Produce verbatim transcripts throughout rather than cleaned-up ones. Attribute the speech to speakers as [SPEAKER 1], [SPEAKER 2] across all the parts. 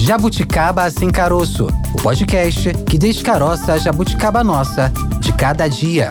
[SPEAKER 1] Jabuticaba Sem Caroço, o podcast que descaroça a jabuticaba nossa de cada dia.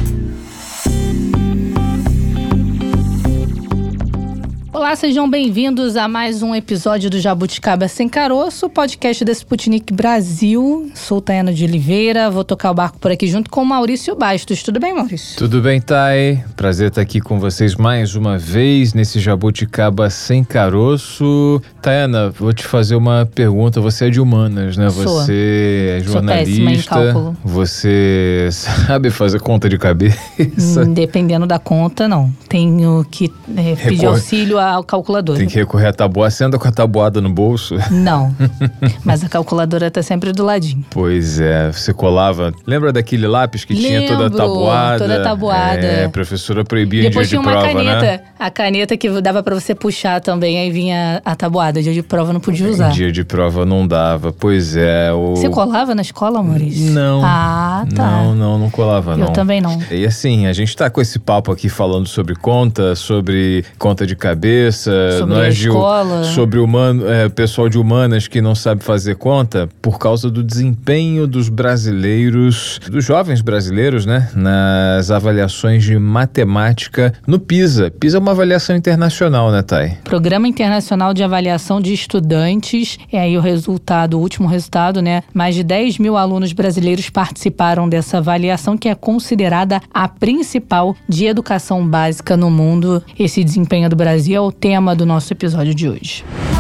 [SPEAKER 2] Olá, sejam bem-vindos a mais um episódio do Jabuticaba Sem Caroço, podcast da Sputnik Brasil. Sou Tayana de Oliveira, vou tocar o barco por aqui junto com o Maurício Bastos. Tudo bem, Maurício?
[SPEAKER 3] Tudo bem, Thay. Prazer estar aqui com vocês mais uma vez nesse Jabuticaba Sem Caroço. Tayana, vou te fazer uma pergunta. Você é de humanas, né?
[SPEAKER 2] Sou.
[SPEAKER 3] Você é jornalista.
[SPEAKER 2] Sou péssima em cálculo.
[SPEAKER 3] Você sabe fazer conta de cabeça?
[SPEAKER 2] Hum, dependendo da conta, não. Tenho que é, pedir
[SPEAKER 3] Recorre...
[SPEAKER 2] auxílio ao calculador.
[SPEAKER 3] Tem que recorrer à tabuada. Você anda com a tabuada no bolso?
[SPEAKER 2] Não, mas a calculadora tá sempre do ladinho.
[SPEAKER 3] Pois é, você colava... Lembra daquele lápis que
[SPEAKER 2] Lembro,
[SPEAKER 3] tinha toda a tabuada?
[SPEAKER 2] toda a tabuada.
[SPEAKER 3] É, a professora proibia em dia
[SPEAKER 2] Depois
[SPEAKER 3] de
[SPEAKER 2] tinha uma
[SPEAKER 3] prova,
[SPEAKER 2] caneta,
[SPEAKER 3] né?
[SPEAKER 2] a caneta que dava pra você puxar também, aí vinha a tabuada. Dia de prova não podia usar.
[SPEAKER 3] Em dia de prova não dava, pois é. O...
[SPEAKER 2] Você colava na escola, Maurício?
[SPEAKER 3] Não.
[SPEAKER 2] Ah, tá.
[SPEAKER 3] Não, não, não colava, não.
[SPEAKER 2] Eu também não.
[SPEAKER 3] E assim, a gente tá com esse papo aqui falando sobre conta, sobre conta de cabeça,
[SPEAKER 2] Sobre
[SPEAKER 3] não
[SPEAKER 2] a
[SPEAKER 3] é, Gil?
[SPEAKER 2] escola.
[SPEAKER 3] Sobre humano, é, pessoal de humanas que não sabe fazer conta por causa do desempenho dos brasileiros, dos jovens brasileiros, né? Nas avaliações de matemática no PISA. PISA é uma avaliação internacional, né, Thay?
[SPEAKER 2] Programa Internacional de Avaliação de Estudantes. É aí o resultado, o último resultado, né? Mais de dez mil alunos brasileiros participaram dessa avaliação, que é considerada a principal de educação básica no mundo. Esse desempenho do Brasil é o tema do nosso episódio de hoje.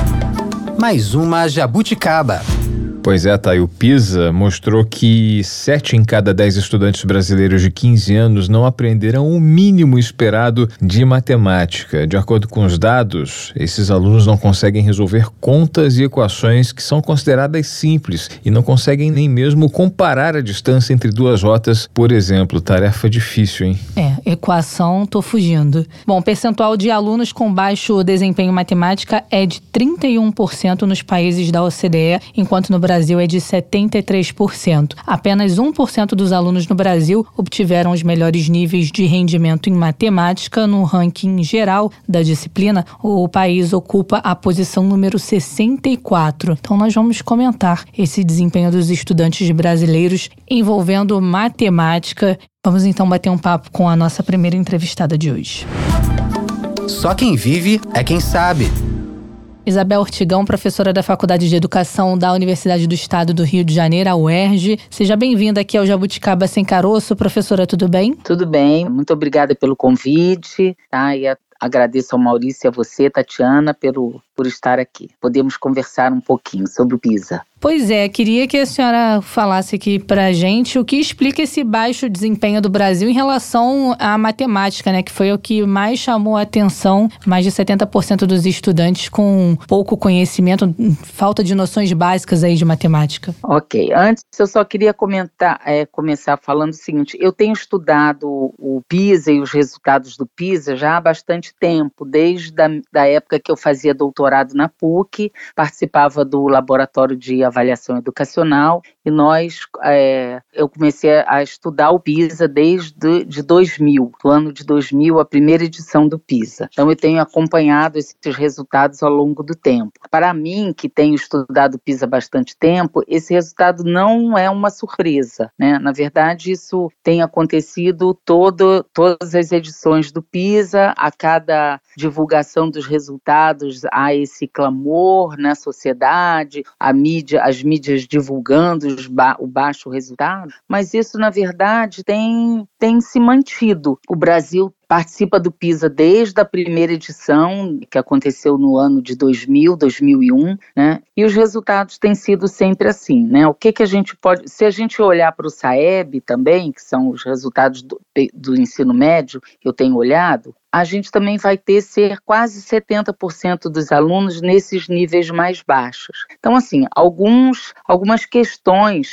[SPEAKER 1] Mais uma jabuticaba.
[SPEAKER 3] Pois é, Thay, o PISA mostrou que sete em cada dez estudantes brasileiros de quinze anos não aprenderam o mínimo esperado de matemática. De acordo com os dados, esses alunos não conseguem resolver contas e equações que são consideradas simples e não conseguem nem mesmo comparar a distância entre duas rotas, por exemplo. Tarefa difícil, hein?
[SPEAKER 2] É, equação, tô fugindo. Bom, o percentual de alunos com baixo desempenho em matemática é de trinta e um por cento nos países da O C D E, enquanto no Brasil Brasil é de setenta e três por cento. Apenas um por cento dos alunos no Brasil obtiveram os melhores níveis de rendimento em matemática. No ranking geral da disciplina, o país ocupa a posição número sessenta e quatro. Então nós vamos comentar esse desempenho dos estudantes brasileiros envolvendo matemática. Vamos então bater um papo com a nossa primeira entrevistada de hoje.
[SPEAKER 1] Só quem vive é quem sabe.
[SPEAKER 2] Isabel Ortigão, professora da Faculdade de Educação da Universidade do Estado do Rio de Janeiro, a U E R J. Seja bem-vinda aqui ao Jabuticaba Sem Caroço. Professora, tudo bem?
[SPEAKER 4] Tudo bem, muito obrigada pelo convite, tá? E a, agradeço ao Maurício e a você, Tatiana, pelo, por estar aqui. Podemos conversar um pouquinho sobre o PISA.
[SPEAKER 2] Pois é, queria que a senhora falasse aqui pra gente o que explica esse baixo desempenho do Brasil em relação à matemática, né? Que foi o que mais chamou a atenção. Mais de setenta por cento dos estudantes com pouco conhecimento, falta de noções básicas aí de matemática.
[SPEAKER 4] Ok, antes eu só queria comentar, é, começar falando o seguinte: eu tenho estudado o PISA e os resultados do PISA já há bastante tempo, desde a da época que eu fazia doutorado na P U C, participava do laboratório de avaliação educacional e nós, é, eu comecei a estudar o PISA desde de dois mil, do ano de dois mil, a primeira edição do PISA. Então eu tenho acompanhado esses resultados ao longo do tempo. Para mim, que tenho estudado o PISA há bastante tempo, esse resultado não é uma surpresa, né? Na verdade, isso tem acontecido todo, todas as edições do PISA, a cada divulgação dos resultados há esse clamor na sociedade, a mídia, as mídias divulgando os ba- o baixo resultado, mas isso, na verdade, tem, tem se mantido. O Brasil participa do PISA desde a primeira edição, que aconteceu no ano de dois mil, dois mil e um, né? E os resultados têm sido sempre assim, né? O que que a gente pode... Se a gente olhar para o SAEB também, que são os resultados do, do ensino médio, que eu tenho olhado, a gente também vai ter ser quase setenta por cento dos alunos nesses níveis mais baixos. Então, assim, alguns, algumas questões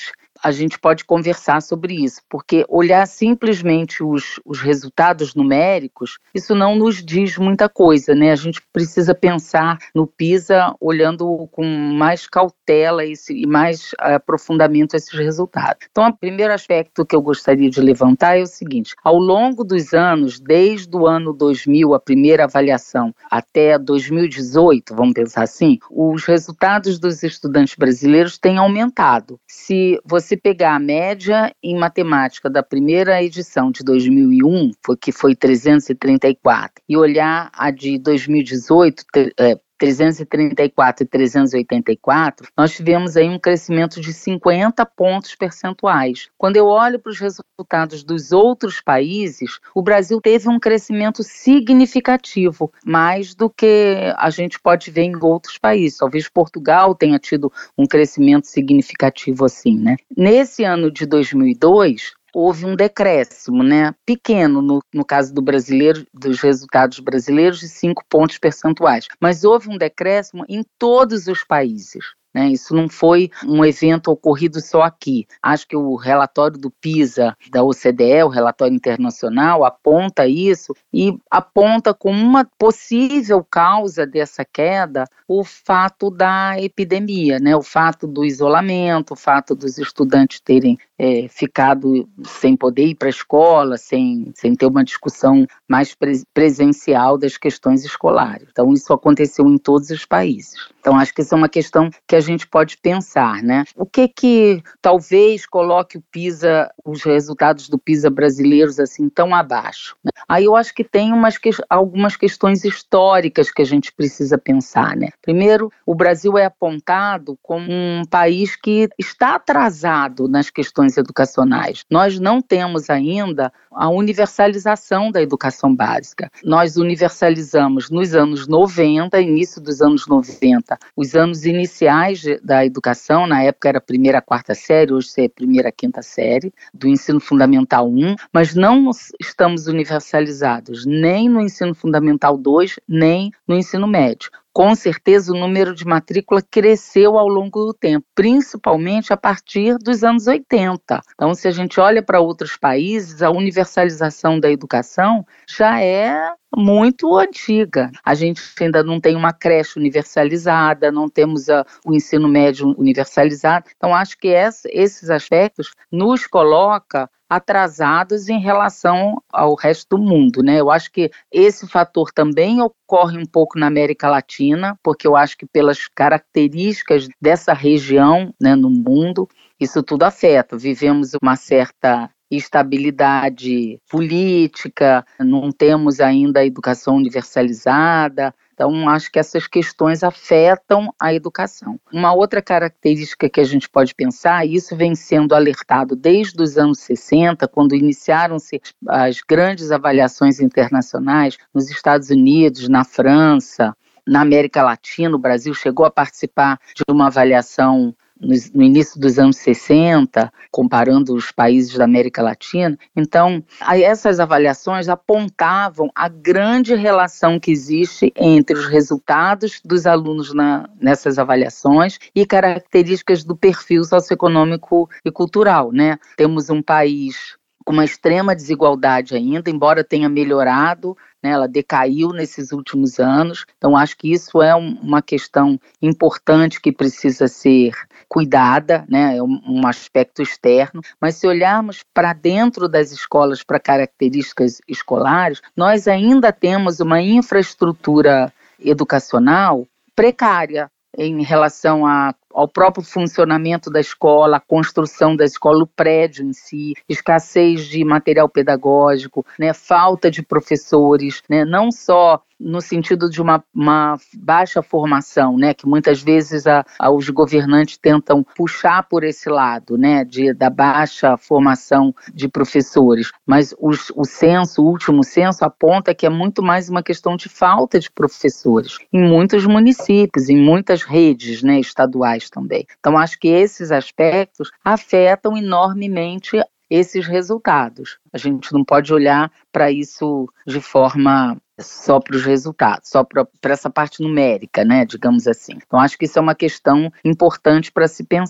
[SPEAKER 4] a gente pode conversar sobre isso, porque olhar simplesmente os, os resultados numéricos, isso não nos diz muita coisa, né? A gente precisa pensar no PISA olhando com mais cautela esse, e mais aprofundamento esses resultados. Então, o primeiro aspecto que eu gostaria de levantar é o seguinte: ao longo dos anos, desde o ano dois mil, a primeira avaliação, até dois mil e dezoito, vamos pensar assim, os resultados dos estudantes brasileiros têm aumentado. Se você pegar a média em matemática da primeira edição de dois mil e um, foi, que foi trezentos e trinta e quatro, e olhar a de dois mil e dezoito, é, trezentos e trinta e quatro e trezentos e oitenta e quatro, nós tivemos aí um crescimento de cinquenta pontos percentuais. Quando eu olho para os resultados dos outros países, o Brasil teve um crescimento significativo, mais do que a gente pode ver em outros países. Talvez Portugal tenha tido um crescimento significativo assim, né? Nesse ano de dois mil e dois, houve um decréscimo, né, pequeno no, no caso do brasileiro, dos resultados brasileiros, de cinco pontos percentuais, mas houve um decréscimo em todos os países. Né? Isso não foi um evento ocorrido só aqui. Acho que o relatório do PISA da O C D E, o relatório internacional, aponta isso e aponta como uma possível causa dessa queda o fato da epidemia, né? O fato do isolamento, o fato dos estudantes terem é, ficado sem poder ir para a escola, sem, sem ter uma discussão mais pre- presencial das questões escolares. Então, isso aconteceu em todos os países. Então, acho que isso é uma questão que a gente pode pensar, né? O que que talvez coloque o PISA, os resultados do PISA brasileiros assim tão abaixo? Né? Aí eu acho que tem umas que, algumas questões históricas que a gente precisa pensar, né? Primeiro, o Brasil é apontado como um país que está atrasado nas questões educacionais. Nós não temos ainda a universalização da educação básica. Nós universalizamos nos anos noventa, início dos anos noventa, os anos iniciais da educação, na época era primeira a quarta série, hoje é primeira a quinta série, do ensino fundamental um, mas não estamos universalizados nem no ensino fundamental dois, nem no ensino médio. Com certeza o número de matrícula cresceu ao longo do tempo, principalmente a partir dos anos oitenta. Então, se a gente olha para outros países, a universalização da educação já é muito antiga. A gente ainda não tem uma creche universalizada, não temos a, o ensino médio universalizado. Então, acho que essa, esses aspectos nos coloca atrasados em relação ao resto do mundo, né? Eu acho que esse fator também ocorre um pouco na América Latina, porque eu acho que pelas características dessa região, né, no mundo, isso tudo afeta. Vivemos uma certa estabilidade política, não temos ainda a educação universalizada. Então, acho que essas questões afetam a educação. Uma outra característica que a gente pode pensar, e isso vem sendo alertado desde os anos sessenta, quando iniciaram-se as grandes avaliações internacionais nos Estados Unidos, na França, na América Latina. O Brasil chegou a participar de uma avaliação no início dos anos sessenta, comparando os países da América Latina. Então, essas avaliações apontavam a grande relação que existe entre os resultados dos alunos na, nessas avaliações e características do perfil socioeconômico e cultural, né? Temos um país com uma extrema desigualdade ainda, embora tenha melhorado, né, ela decaiu nesses últimos anos. Então, acho que isso é um, uma questão importante que precisa ser cuidada, né, é um, um aspecto externo. Mas se olharmos para dentro das escolas, para características escolares, nós ainda temos uma infraestrutura educacional precária em relação a ao próprio funcionamento da escola, a construção da escola, o prédio em si, escassez de material pedagógico, né, falta de professores, né, não só no sentido de uma, uma baixa formação, né, que muitas vezes a, a, os governantes tentam puxar por esse lado, né, de, da baixa formação de professores, mas os, o censo, o último censo aponta que é muito mais uma questão de falta de professores em muitos municípios, em muitas redes, né, estaduais também. Então, acho que esses aspectos afetam enormemente esses resultados. A gente não pode olhar para isso de forma só para os resultados, só para essa parte numérica, né, digamos assim. Então, acho que isso é uma questão importante para se pensar.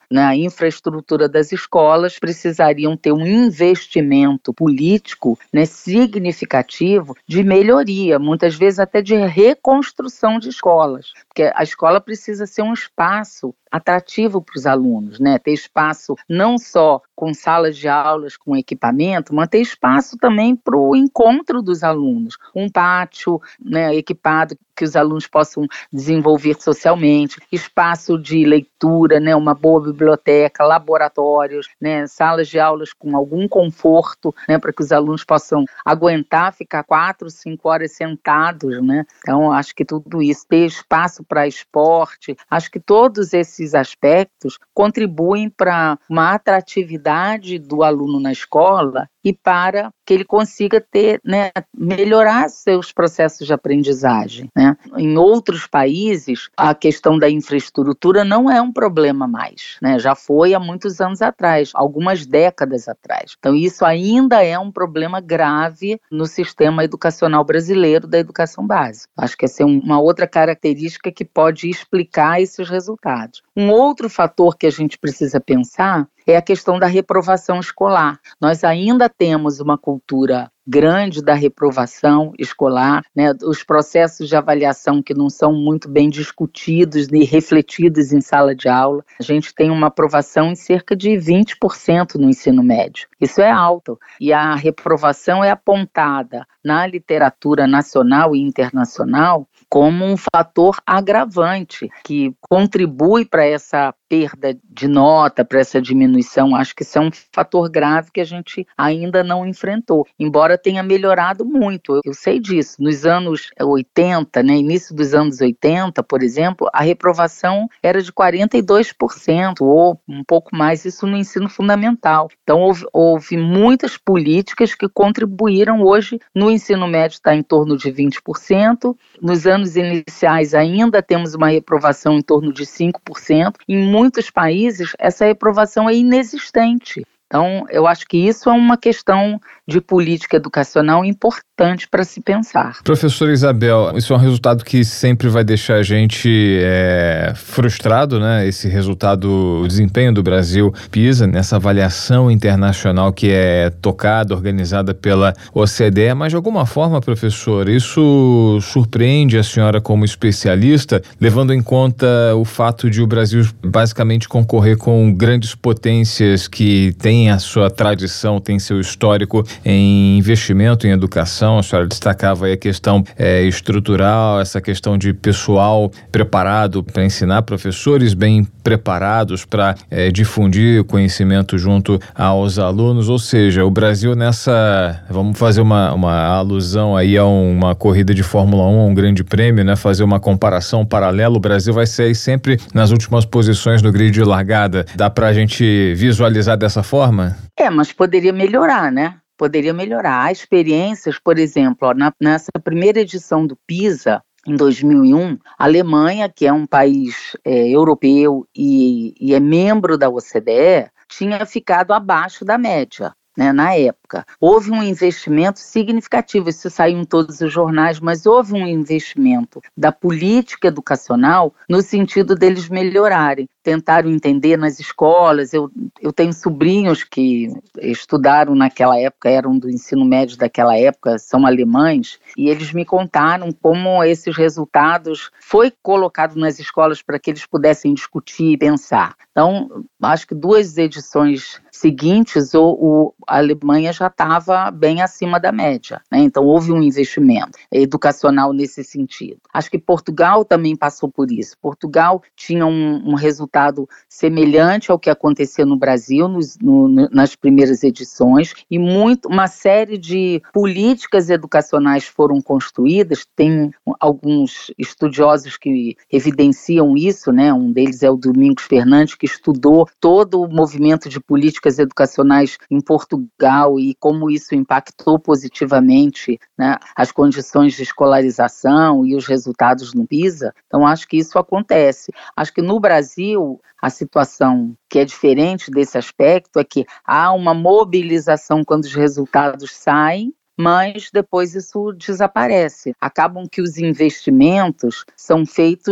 [SPEAKER 4] na infraestrutura das escolas, precisariam ter um investimento político, né, significativo de melhoria, muitas vezes até de reconstrução de escolas, porque a escola precisa ser um espaço atrativo para os alunos, né? Ter espaço não só com salas de aulas, com equipamento, mas ter espaço também para o encontro dos alunos. Um pátio, né, equipado que os alunos possam desenvolver socialmente, espaço de leitura, né, uma boa biblioteca, laboratórios, né, salas de aulas com algum conforto, né, para que os alunos possam aguentar ficar quatro, cinco horas sentados, né? Então, acho que tudo isso, ter espaço para esporte, acho que todos esses aspectos contribuem para uma atratividade do aluno na escola e para que ele consiga ter, né, melhorar seus processos de aprendizagem, né? Em outros países, a questão da infraestrutura não é um problema mais, né? Já foi há muitos anos atrás, algumas décadas atrás. Então, isso ainda é um problema grave no sistema educacional brasileiro da educação básica. Acho que essa é uma outra característica que pode explicar esses resultados. Um outro fator que a gente precisa pensar é a questão da reprovação escolar. Nós ainda temos uma cultura grande da reprovação escolar, né? Os processos de avaliação que não são muito bem discutidos e refletidos em sala de aula. A gente tem uma aprovação em cerca de vinte por cento no ensino médio. Isso é alto. E a reprovação é apontada na literatura nacional e internacional como um fator agravante que contribui para essa perda de nota, para essa diminuição. Acho que isso é um fator grave que a gente ainda não enfrentou, embora tenha melhorado muito. Eu sei disso. Nos anos oitenta, né, início dos anos oitenta, por exemplo, a reprovação era de quarenta e dois por cento ou um pouco mais, isso no ensino fundamental. Então houve, houve muitas políticas que contribuíram. Hoje no ensino médio está em torno de vinte por cento, nos anos iniciais ainda temos uma reprovação em torno de cinco por cento. Em muitos países essa reprovação é inexistente. Então, eu acho que isso é uma questão de política educacional importante para se pensar.
[SPEAKER 3] Professora Isabel, isso é um resultado que sempre vai deixar a gente é, frustrado, né? Esse resultado, o desempenho do Brasil PISA, nessa avaliação internacional que é tocada, organizada pela O C D E, mas de alguma forma, professor, isso surpreende a senhora como especialista, levando em conta o fato de o Brasil basicamente concorrer com grandes potências que têm a sua tradição, tem seu histórico em investimento em educação. A senhora destacava aí a questão é, estrutural, essa questão de pessoal preparado para ensinar, professores bem preparados para é, difundir o conhecimento junto aos alunos, ou seja, o Brasil nessa, vamos fazer uma, uma alusão aí a uma corrida de Fórmula um, a um grande prêmio, né? Fazer uma comparação paralela, o Brasil vai ser aí sempre nas últimas posições no grid de largada. Dá para a gente visualizar dessa forma?
[SPEAKER 4] É, mas poderia melhorar, né? Poderia melhorar. Há experiências, por exemplo, ó, na, nessa primeira edição do PISA, em dois mil e um, a Alemanha, que é um país é, europeu e, e é membro da O C D E, tinha ficado abaixo da média, né, na época. Houve um investimento significativo, isso saiu em todos os jornais, mas houve um investimento da política educacional no sentido deles melhorarem. Tentaram entender nas escolas. Eu, eu tenho sobrinhos que estudaram naquela época, eram do ensino médio daquela época, são alemães, e eles me contaram como esses resultados foi colocado nas escolas para que eles pudessem discutir e pensar. Então, acho que duas edições seguintes, o, o, a Alemanha já estava bem acima da média, né? Então houve um investimento educacional nesse sentido. Acho que Portugal também passou por isso. Portugal tinha um, um resultado semelhante ao que acontecia no Brasil nos, no, nas primeiras edições, e muito, uma série de políticas educacionais foram construídas. Tem alguns estudiosos que evidenciam isso, né? Um deles é o Domingos Fernandes, que estudou todo o movimento de políticas educacionais em Portugal e como isso impactou positivamente, né, as condições de escolarização e os resultados no PISA. Então, acho que isso acontece. Acho que no Brasil, a situação que é diferente desse aspecto é que há uma mobilização quando os resultados saem, mas depois isso desaparece. Acabam que os investimentos são feitos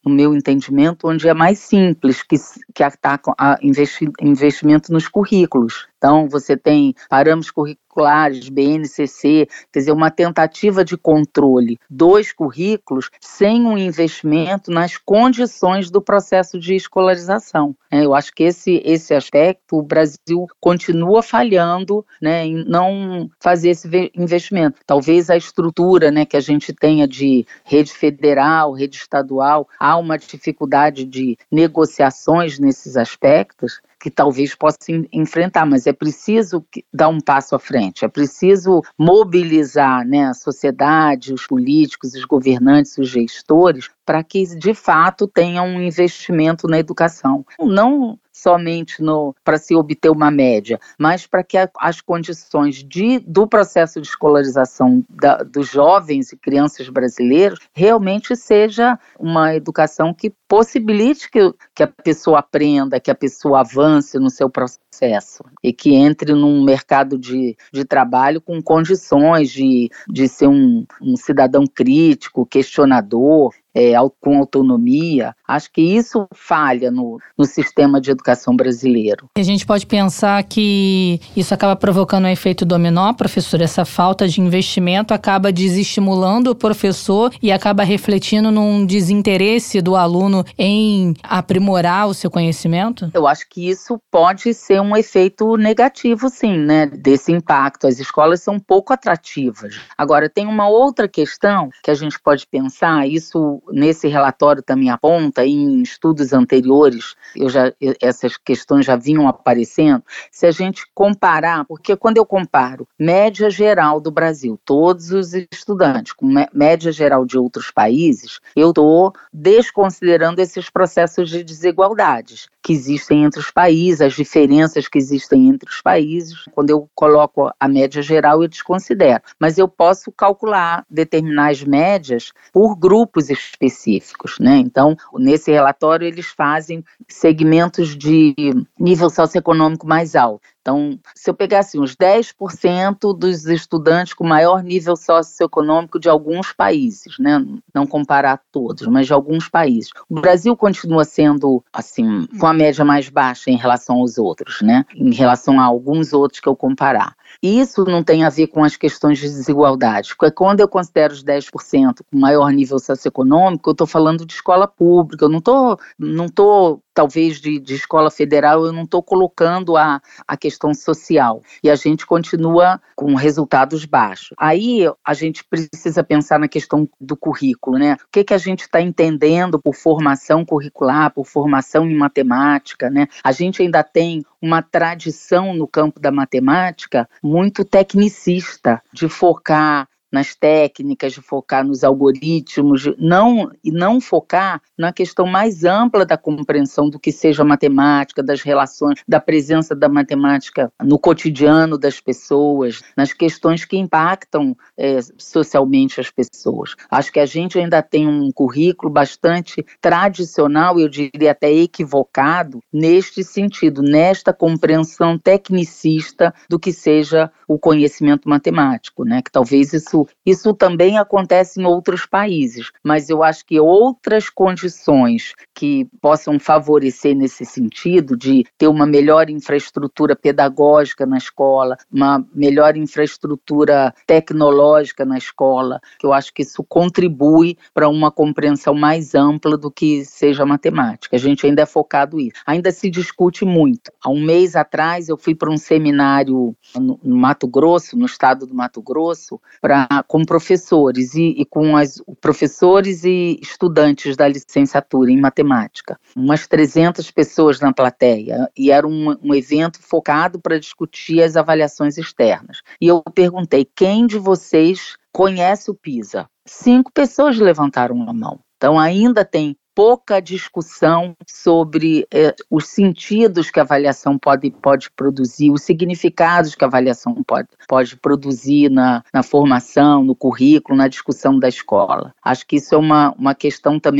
[SPEAKER 4] no meu entendimento, onde é mais simples, que, que ataca a investi, investimento nos currículos. Então, você tem parâmetros curriculares, B N C C, quer dizer, uma tentativa de controle dos currículos sem um investimento nas condições do processo de escolarização. Eu acho que esse, esse aspecto o Brasil continua falhando, né, em não fazer esse investimento. Talvez a estrutura, né, que a gente tenha de rede federal, rede estadual, há uma dificuldade de negociações nesses aspectos que talvez possa enfrentar, mas é preciso dar um passo à frente, é preciso mobilizar, né, a sociedade, os políticos, os governantes, os gestores, para que de fato tenha um investimento na educação. Não somente para se obter uma média, mas para que a, as condições de, do processo de escolarização da, dos jovens e crianças brasileiros realmente seja uma educação que possibilite que, que a pessoa aprenda, que a pessoa avance no seu processo e que entre num mercado de, de trabalho com condições de, de ser um, um cidadão crítico, questionador, É, com autonomia. Acho que isso falha no, no sistema de educação brasileiro.
[SPEAKER 2] A gente pode pensar que isso acaba provocando um efeito dominó, professor, essa falta de investimento acaba desestimulando o professor e acaba refletindo num desinteresse do aluno em aprimorar o seu conhecimento?
[SPEAKER 4] Eu acho que isso pode ser um efeito negativo, sim, né, desse impacto. As escolas são pouco atrativas. Agora, tem uma outra questão que a gente pode pensar, isso nesse relatório também aponta, em estudos anteriores, eu já, essas questões já vinham aparecendo, se a gente comparar, porque quando eu comparo média geral do Brasil, todos os estudantes, com média geral de outros países, eu estou desconsiderando esses processos de desigualdades que existem entre os países, as diferenças que existem entre os países. Quando eu coloco a média geral, eu desconsidero. Mas eu posso calcular, determinar as médias por grupos específicos, né? Então, nesse relatório, eles fazem segmentos de nível socioeconômico mais alto. Então, se eu pegasse uns dez por cento dos estudantes com maior nível socioeconômico de alguns países, né? Não comparar todos, mas de alguns países. O Brasil continua sendo, assim, com a média mais baixa em relação aos outros, né? Em relação a alguns outros que eu comparar. E isso não tem a ver com as questões de desigualdade, porque quando eu considero os dez por cento com maior nível socioeconômico, eu estou falando de escola pública, eu não estou, não estou talvez de, de escola federal, eu não estou colocando a, a questão social. E a gente continua com resultados baixos. Aí a gente precisa pensar na questão do currículo, né? O que, que a gente está entendendo por formação curricular, por formação em matemática, né? A gente ainda tem uma tradição no campo da matemática muito tecnicista, de focar nas técnicas, de focar nos algoritmos, não, e não focar na questão mais ampla da compreensão do que seja matemática, das relações, da presença da matemática no cotidiano das pessoas, nas questões que impactam é, socialmente as pessoas. Acho que a gente ainda tem um currículo bastante tradicional, eu diria até equivocado, neste sentido, nesta compreensão tecnicista do que seja o conhecimento matemático, né? Que talvez isso Isso também acontece em outros países, mas eu acho que outras condições que possam favorecer nesse sentido de ter uma melhor infraestrutura pedagógica na escola, uma melhor infraestrutura tecnológica na escola, que eu acho que isso contribui para uma compreensão mais ampla do que seja a matemática. A gente ainda é focado nisso. Ainda se discute muito. Há um mês atrás eu fui para um seminário no Mato Grosso, no estado do Mato Grosso, para com professores e, e com as professores e estudantes da licenciatura em matemática. Umas trezentas pessoas na plateia, e era um, um evento focado para discutir as avaliações externas. E eu perguntei, quem de vocês conhece o PISA? Cinco pessoas levantaram a mão. Então ainda tem pouca discussão sobre eh, os sentidos que a avaliação pode, pode produzir, os significados que a avaliação pode, pode produzir na, na formação, no currículo, na discussão da escola. Acho que isso é uma, uma questão também que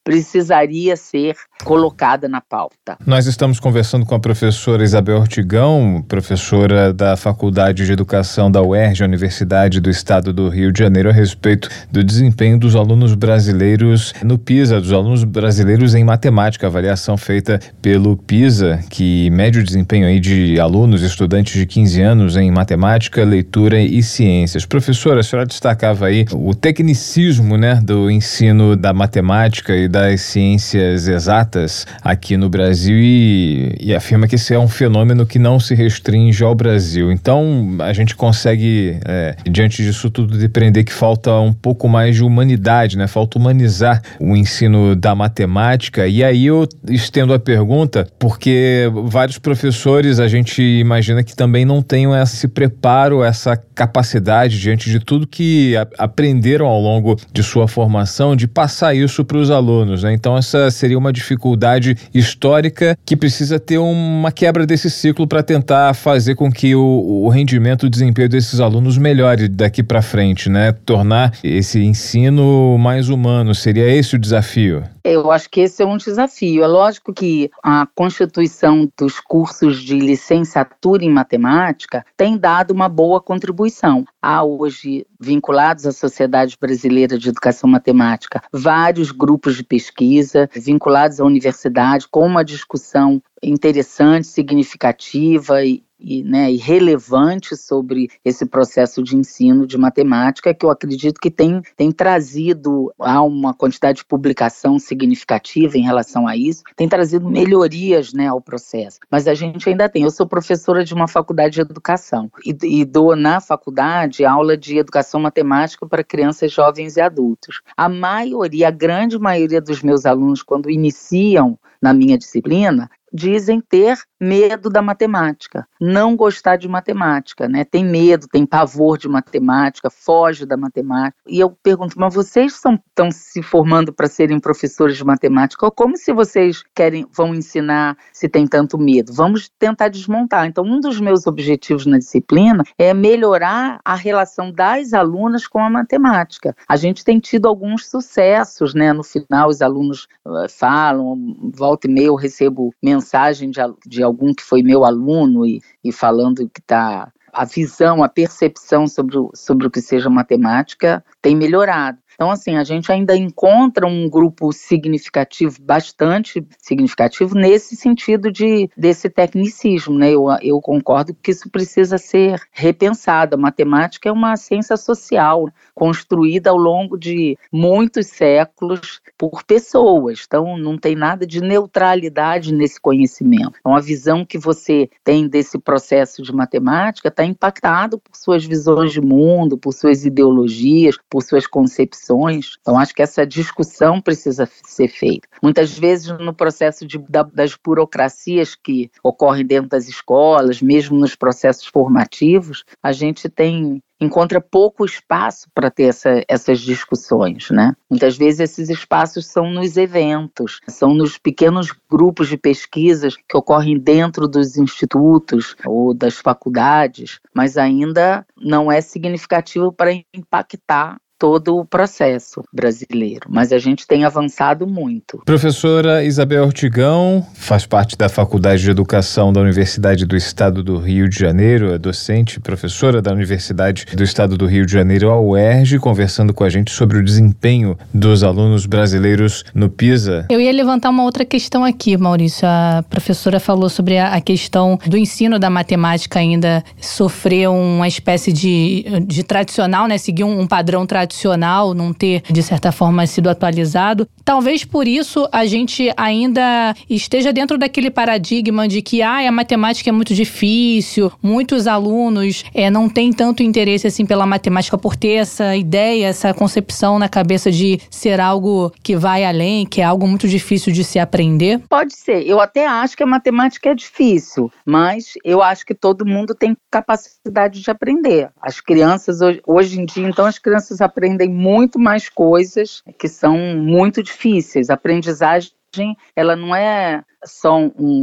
[SPEAKER 4] precisaria ser colocada na pauta.
[SPEAKER 3] Nós estamos conversando com a professora Isabel Ortigão, professora da Faculdade de Educação da U E R J, Universidade do Estado do Rio de Janeiro, a respeito do desempenho dos alunos brasileiros no PISA, dos alunos brasileiros em matemática, avaliação feita pelo PISA, que mede o desempenho aí de alunos, estudantes de quinze anos em matemática, leitura e ciências. Professora, a senhora destacava aí o tecnicismo, né, do ensino da matemática e das ciências exatas aqui no Brasil e, e afirma que esse é um fenômeno que não se restringe ao Brasil. Então, a gente consegue, é, diante disso tudo, depreender que falta um pouco mais de humanidade, né? Falta humanizar o ensino da matemática. E aí eu estendo a pergunta, porque vários professores, a gente imagina que também não tenham esse preparo, essa capacidade, diante de tudo que a, aprenderam ao longo de sua formação, de passar isso para os alunos. Né? Então essa seria uma dificuldade histórica que precisa ter uma quebra desse ciclo para tentar fazer com que o, o rendimento, o desempenho desses alunos melhore daqui para frente, né? Tornar esse ensino mais humano. Seria esse o desafio?
[SPEAKER 4] Eu acho que esse é um desafio. É lógico que a constituição dos cursos de licenciatura em matemática tem dado uma boa contribuição. Há hoje, vinculados à Sociedade Brasileira de Educação Matemática, vários grupos de pesquisa vinculados à universidade com uma discussão interessante, significativa e E, né, e relevante sobre esse processo de ensino de matemática, que eu acredito que tem, tem trazido a uma quantidade de publicação significativa em relação a isso, tem trazido melhorias, né, ao processo. Mas a gente ainda tem. Eu sou professora de uma faculdade de educação e, e dou na faculdade aula de educação matemática para crianças, jovens e adultos. A maioria, a grande maioria dos meus alunos, quando iniciam na minha disciplina, dizem ter medo da matemática, não gostar de matemática, né? Tem medo, tem pavor de matemática, foge da matemática. E eu pergunto, mas vocês estão se formando para serem professores de matemática? Como se vocês querem, vão ensinar se tem tanto medo? Vamos tentar desmontar. Então, um dos meus objetivos na disciplina é melhorar a relação das alunas com a matemática. A gente tem tido alguns sucessos, né? No final, os alunos uh, falam, volta e meia eu recebo mensagem de, de algum que foi meu aluno e, e falando que está a visão, a percepção sobre o, sobre o que seja matemática tem melhorado. Então, assim, a gente ainda encontra um grupo significativo, bastante significativo, nesse sentido de, desse tecnicismo, né? Eu, eu concordo que isso precisa ser repensado. A matemática é uma ciência social, construída ao longo de muitos séculos por pessoas. Então, não tem nada de neutralidade nesse conhecimento. Então, a visão que você tem desse processo de matemática está impactado por suas visões de mundo, por suas ideologias, por suas concepções. Então, acho que essa discussão precisa ser feita. Muitas vezes, no processo de, da, das burocracias que ocorrem dentro das escolas, mesmo nos processos formativos, a gente tem... encontra pouco espaço para ter essa, essas discussões, né? Muitas vezes esses espaços são nos eventos, são nos pequenos grupos de pesquisas que ocorrem dentro dos institutos ou das faculdades, mas ainda não é significativo para impactar todo o processo brasileiro, mas a gente tem avançado muito.
[SPEAKER 3] Professora Isabel Ortigão faz parte da Faculdade de Educação da Universidade do Estado do Rio de Janeiro, é docente, professora da Universidade do Estado do Rio de Janeiro, a U E R J, conversando com a gente sobre o desempenho dos alunos brasileiros no PISA.
[SPEAKER 2] Eu ia levantar uma outra questão aqui, Maurício. A professora falou sobre a, a questão do ensino da matemática ainda sofrer uma espécie de, de tradicional, né? Seguir um, um padrão tradicional, não ter, de certa forma, sido atualizado. Talvez por isso a gente ainda esteja dentro daquele paradigma de que ah, a matemática é muito difícil, muitos alunos é, não têm tanto interesse assim, pela matemática por ter essa ideia, essa concepção na cabeça de ser algo que vai além, que é algo muito difícil de se aprender?
[SPEAKER 4] Pode ser. Eu até acho que a matemática é difícil, mas eu acho que todo mundo tem capacidade de aprender. As crianças, hoje, hoje em dia, então, as crianças aprendem aprendem muito mais coisas que são muito difíceis. A aprendizagem, ela não é só um,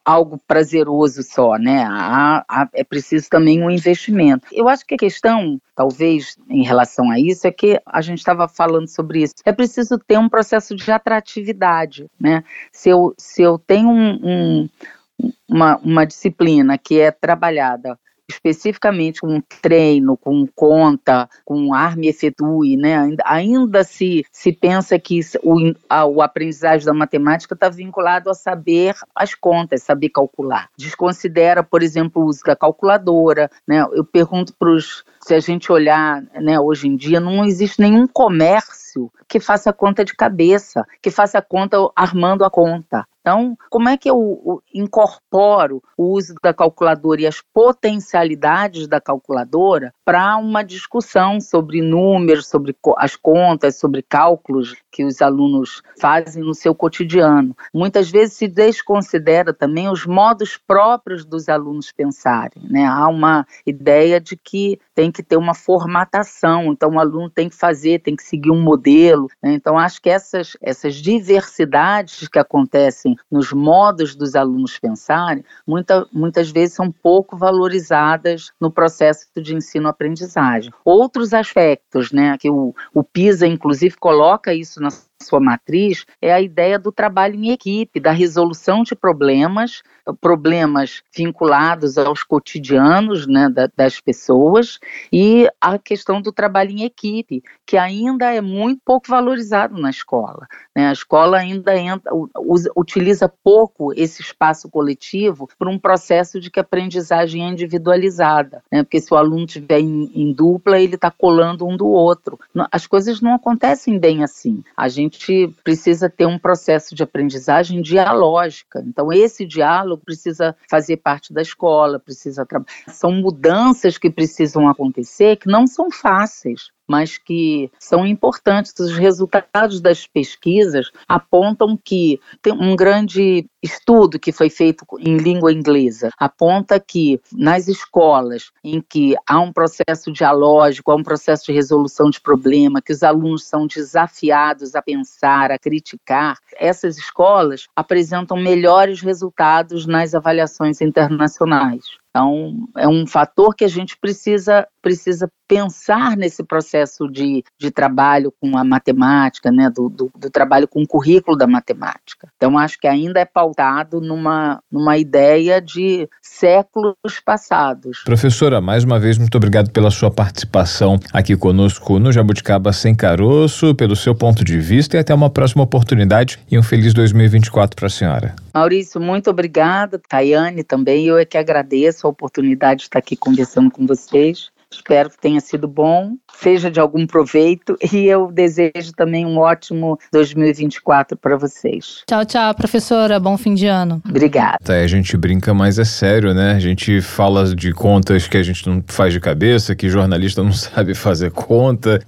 [SPEAKER 4] algo prazeroso só, né? Há, há, é preciso também um investimento. Eu acho que a questão, talvez, em relação a isso, é que a gente estava falando sobre isso. É preciso ter um processo de atratividade, né? Se eu, se eu tenho um, um, uma, uma disciplina que é trabalhada especificamente com treino, com conta, com arme efetue, né? Ainda, ainda se, se pensa que o, a, o aprendizagem da matemática está vinculado a saber as contas, saber calcular. Desconsidera, por exemplo, o uso da calculadora, né? Eu pergunto para os, se a gente olhar, né, hoje em dia, não existe nenhum comércio que faça conta de cabeça, que faça conta armando a conta. Então, como é que eu incorporo o uso da calculadora e as potencialidades da calculadora para uma discussão sobre números, sobre as contas, sobre cálculos que os alunos fazem no seu cotidiano? Muitas vezes se desconsidera também os modos próprios dos alunos pensarem, né? Há uma ideia de que tem que ter uma formatação, então o aluno tem que fazer, tem que seguir um modelo, né? Então acho que essas, essas diversidades que acontecem nos modos dos alunos pensarem, muita, muitas vezes são pouco valorizadas no processo de ensino-aprendizagem. Outros aspectos, né, que o, o PISA, inclusive, coloca isso na sua matriz, é a ideia do trabalho em equipe, da resolução de problemas, problemas vinculados aos cotidianos, né, da, das pessoas, e a questão do trabalho em equipe, que ainda é muito pouco valorizado na escola, né? A escola ainda entra, usa, utiliza pouco esse espaço coletivo para um processo de que a aprendizagem é individualizada, né? Porque se o aluno estiver em, em dupla, ele está colando um do outro. As coisas não acontecem bem assim. A gente A gente precisa ter um processo de aprendizagem dialógica. Então, esse diálogo precisa fazer parte da escola, precisa trabalhar. São mudanças que precisam acontecer que não são fáceis, mas que são importantes. Os resultados das pesquisas apontam que tem um grande estudo que foi feito em língua inglesa, aponta que nas escolas em que há um processo dialógico, há um processo de resolução de problema, que os alunos são desafiados a pensar, a criticar, essas escolas apresentam melhores resultados nas avaliações internacionais. Então, é um fator que a gente precisa, precisa pensar nesse processo de, de trabalho com a matemática, né, do, do, do trabalho com o currículo da matemática. Então, acho que ainda é pautado numa, numa ideia de séculos passados.
[SPEAKER 3] Professora, mais uma vez, muito obrigado pela sua participação aqui conosco no Jabuticaba Sem Caroço, pelo seu ponto de vista, e até uma próxima oportunidade e um feliz dois mil e vinte e quatro para a senhora.
[SPEAKER 4] Maurício, muito obrigada. Tayane também, eu é que agradeço a oportunidade de estar aqui conversando com vocês. Espero que tenha sido bom, seja de algum proveito, e eu desejo também um ótimo dois mil e vinte e quatro para vocês.
[SPEAKER 2] Tchau, tchau, professora. Bom fim de ano.
[SPEAKER 4] Obrigada.
[SPEAKER 3] Tá, a gente brinca, mas é sério, né? A gente fala de contas que a gente não faz de cabeça, que jornalista não sabe fazer conta,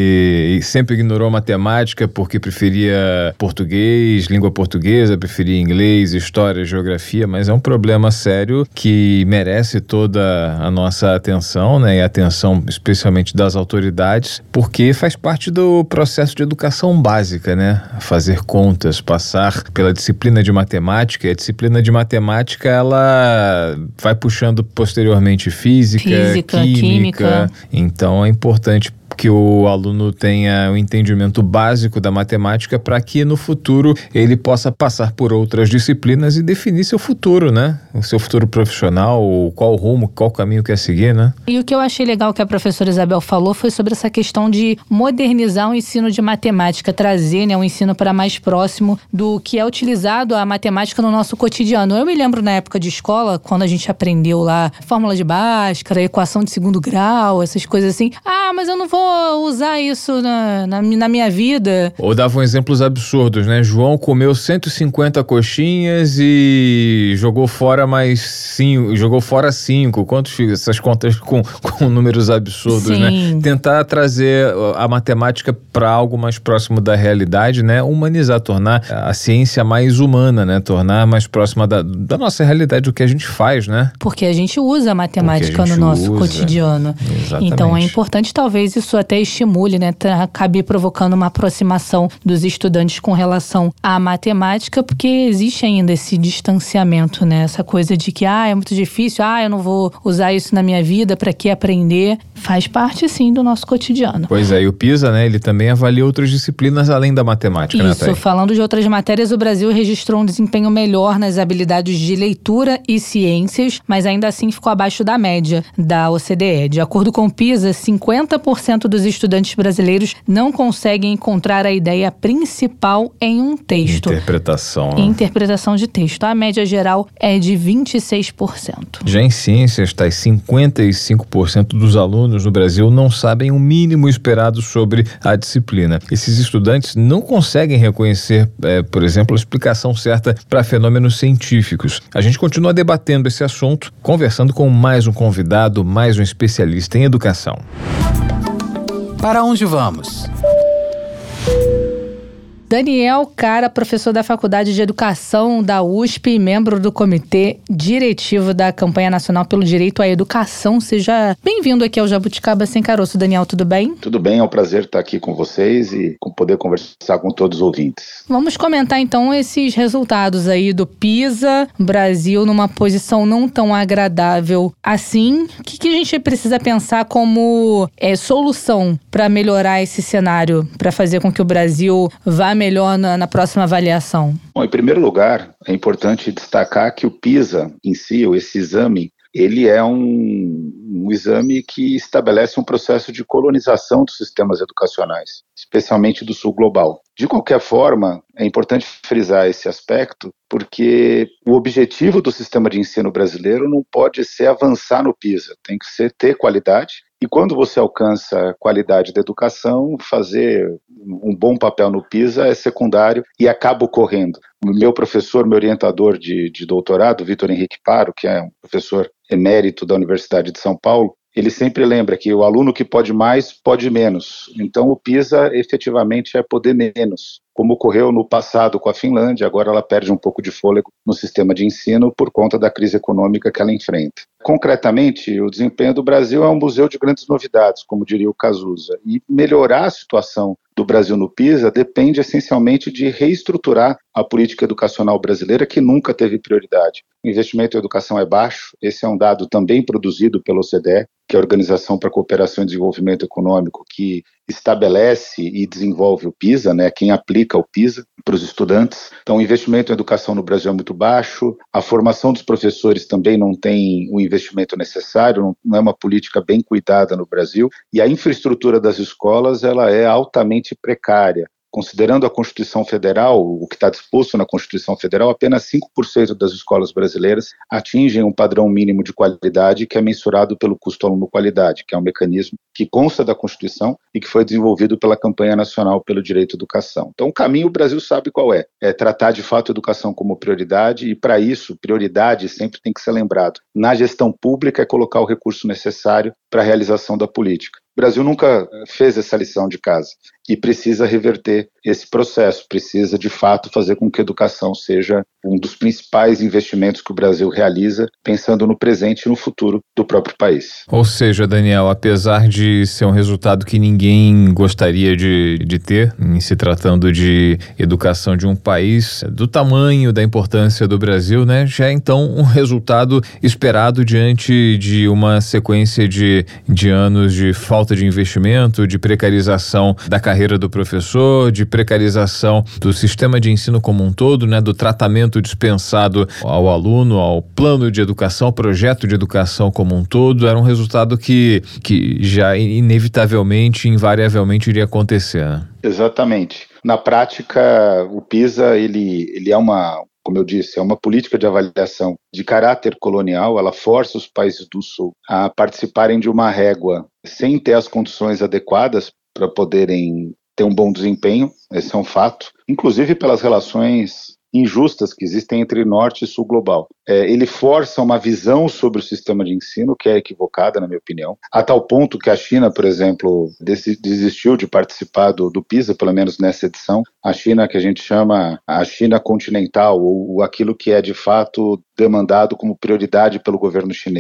[SPEAKER 3] que sempre ignorou matemática porque preferia português, língua portuguesa, preferia inglês, história, geografia, mas é um problema sério que merece toda a nossa atenção, né? E a atenção especialmente das autoridades, porque faz parte do processo de educação básica, né? Fazer contas, passar pela disciplina de matemática, e a disciplina de matemática ela vai puxando posteriormente física,
[SPEAKER 2] física
[SPEAKER 3] química,
[SPEAKER 2] química.
[SPEAKER 3] Então é importante que o aluno tenha o entendimento básico da matemática para que no futuro ele possa passar por outras disciplinas e definir seu futuro, né? O seu futuro profissional, qual rumo, qual caminho quer seguir, né?
[SPEAKER 2] E o que eu achei legal que a professora Isabel falou foi sobre essa questão de modernizar o ensino de matemática, trazer, né, um ensino para mais próximo do que é utilizado a matemática no nosso cotidiano. Eu me lembro na época de escola, quando a gente aprendeu lá fórmula de Bhaskara, equação de segundo grau, essas coisas assim. Ah, mas eu não vou usar isso na, na, na minha vida.
[SPEAKER 3] Ou davam exemplos absurdos, né? João comeu cento e cinquenta coxinhas e jogou fora mais cinco, jogou fora cinco. Quantos, essas contas com, com números absurdos,
[SPEAKER 2] Sim.
[SPEAKER 3] né? Tentar trazer a matemática para algo mais próximo da realidade, né? Humanizar, tornar a ciência mais humana, né? Tornar mais próxima da, da nossa realidade, o que a gente faz, né?
[SPEAKER 2] Porque a gente usa a matemática
[SPEAKER 3] a gente
[SPEAKER 2] no nosso
[SPEAKER 3] usa.
[SPEAKER 2] cotidiano.
[SPEAKER 3] Exatamente.
[SPEAKER 2] Então é importante talvez isso até estimule, né, acabe provocando uma aproximação dos estudantes com relação à matemática, porque existe ainda esse distanciamento, né, essa coisa de que, ah, é muito difícil, ah, eu não vou usar isso na minha vida, para que aprender? Faz parte, sim, do nosso cotidiano.
[SPEAKER 3] Pois é, e o PISA, né, ele também avalia outras disciplinas além da matemática, né,
[SPEAKER 2] Isso,
[SPEAKER 3] Thay?
[SPEAKER 2] falando de outras matérias, o Brasil registrou um desempenho melhor nas habilidades de leitura e ciências, mas ainda assim ficou abaixo da média da O C D E. De acordo com o PISA, cinquenta por cento dos estudantes brasileiros não conseguem encontrar a ideia principal em um texto.
[SPEAKER 3] Interpretação.
[SPEAKER 2] Interpretação de texto. A média geral é de vinte e seis por cento.
[SPEAKER 3] Já em ciências, Thay, cinquenta e cinco por cento dos alunos no Brasil não sabem o mínimo esperado sobre a disciplina. Esses estudantes não conseguem reconhecer, é, por exemplo, a explicação certa para fenômenos científicos. A gente continua debatendo esse assunto, conversando com mais um convidado, mais um especialista em educação.
[SPEAKER 1] Para onde vamos?
[SPEAKER 2] Daniel Cara, professor da Faculdade de Educação da U S P e membro do Comitê Diretivo da Campanha Nacional pelo Direito à Educação. Seja bem-vindo aqui ao Jabuticaba Sem Caroço. Daniel, tudo bem?
[SPEAKER 5] Tudo bem, é um prazer estar aqui com vocês e poder conversar com todos os ouvintes.
[SPEAKER 2] Vamos comentar então esses resultados aí do PISA, Brasil numa posição não tão agradável assim. O que, que a gente precisa pensar como é, solução para melhorar esse cenário, para fazer com que o Brasil vá melhor na, na próxima avaliação?
[SPEAKER 5] Bom, em primeiro lugar, é importante destacar que o PISA em si, ou esse exame, ele é um, um exame que estabelece um processo de colonização dos sistemas educacionais, especialmente do sul global. De qualquer forma, é importante frisar esse aspecto, porque o objetivo do sistema de ensino brasileiro não pode ser avançar no PISA, tem que ser ter qualidade. E quando você alcança a qualidade da educação, fazer um bom papel no PISA é secundário e acaba ocorrendo. O meu professor, meu orientador de, de doutorado, Vitor Henrique Paro, que é um professor emérito da Universidade de São Paulo, ele sempre lembra que o aluno que pode mais, pode menos. Então o PISA efetivamente é poder menos, como ocorreu no passado com a Finlândia, agora ela perde um pouco de fôlego no sistema de ensino por conta da crise econômica que ela enfrenta. Concretamente, o desempenho do Brasil é um museu de grandes novidades, como diria o Cazuza, e melhorar a situação do Brasil no PISA depende essencialmente de reestruturar a política educacional brasileira, que nunca teve prioridade. O investimento em educação é baixo, esse é um dado também produzido pela O C D E, que é a Organização para a Cooperação e Desenvolvimento Econômico, que estabelece e desenvolve o PISA, né, quem aplica o PISA para os estudantes. Então, o investimento em educação no Brasil é muito baixo, a formação dos professores também não tem o investimento necessário, não, não é uma política bem cuidada no Brasil, e a infraestrutura das escolas ela é altamente precária. Considerando a Constituição Federal, o que está disposto na Constituição Federal, apenas cinco por cento das escolas brasileiras atingem um padrão mínimo de qualidade que é mensurado pelo custo aluno-qualidade, que é um mecanismo que consta da Constituição e que foi desenvolvido pela Campanha Nacional pelo Direito à Educação. Então, o caminho o Brasil sabe qual é. É tratar de fato a educação como prioridade e, para isso, prioridade sempre tem que ser lembrado. Na gestão pública é colocar o recurso necessário para a realização da política. O Brasil nunca fez essa lição de casa e precisa reverter esse processo, precisa de fato fazer com que a educação seja um dos principais investimentos que o Brasil realiza, pensando no presente e no futuro do próprio país.
[SPEAKER 3] Ou seja, Daniel, apesar de ser um resultado que ninguém gostaria de, de ter, em se tratando de educação de um país do tamanho, da importância do Brasil, né, já é então um resultado esperado diante de uma sequência de, de anos de falta de investimento, de precarização da carreira do professor, de precarização do sistema de ensino como um todo, né, do tratamento dispensado ao aluno, ao plano de educação, ao projeto de educação como um todo. Era um resultado que, que já inevitavelmente, invariavelmente iria acontecer, né?
[SPEAKER 5] Exatamente. Na prática, o PISA, ele, ele é uma... Como eu disse, é uma política de avaliação de caráter colonial, ela força os países do Sul a participarem de uma régua sem ter as condições adequadas para poderem ter um bom desempenho, esse é um fato, inclusive pelas relações injustas que existem entre Norte e Sul global. É, ele força uma visão sobre o sistema de ensino que é equivocada, na minha opinião, a tal ponto que a China, por exemplo, desistiu de participar do, do PISA, pelo menos nessa edição. A China que a gente chama a China continental, ou aquilo que é de fato demandado como prioridade pelo governo chinês,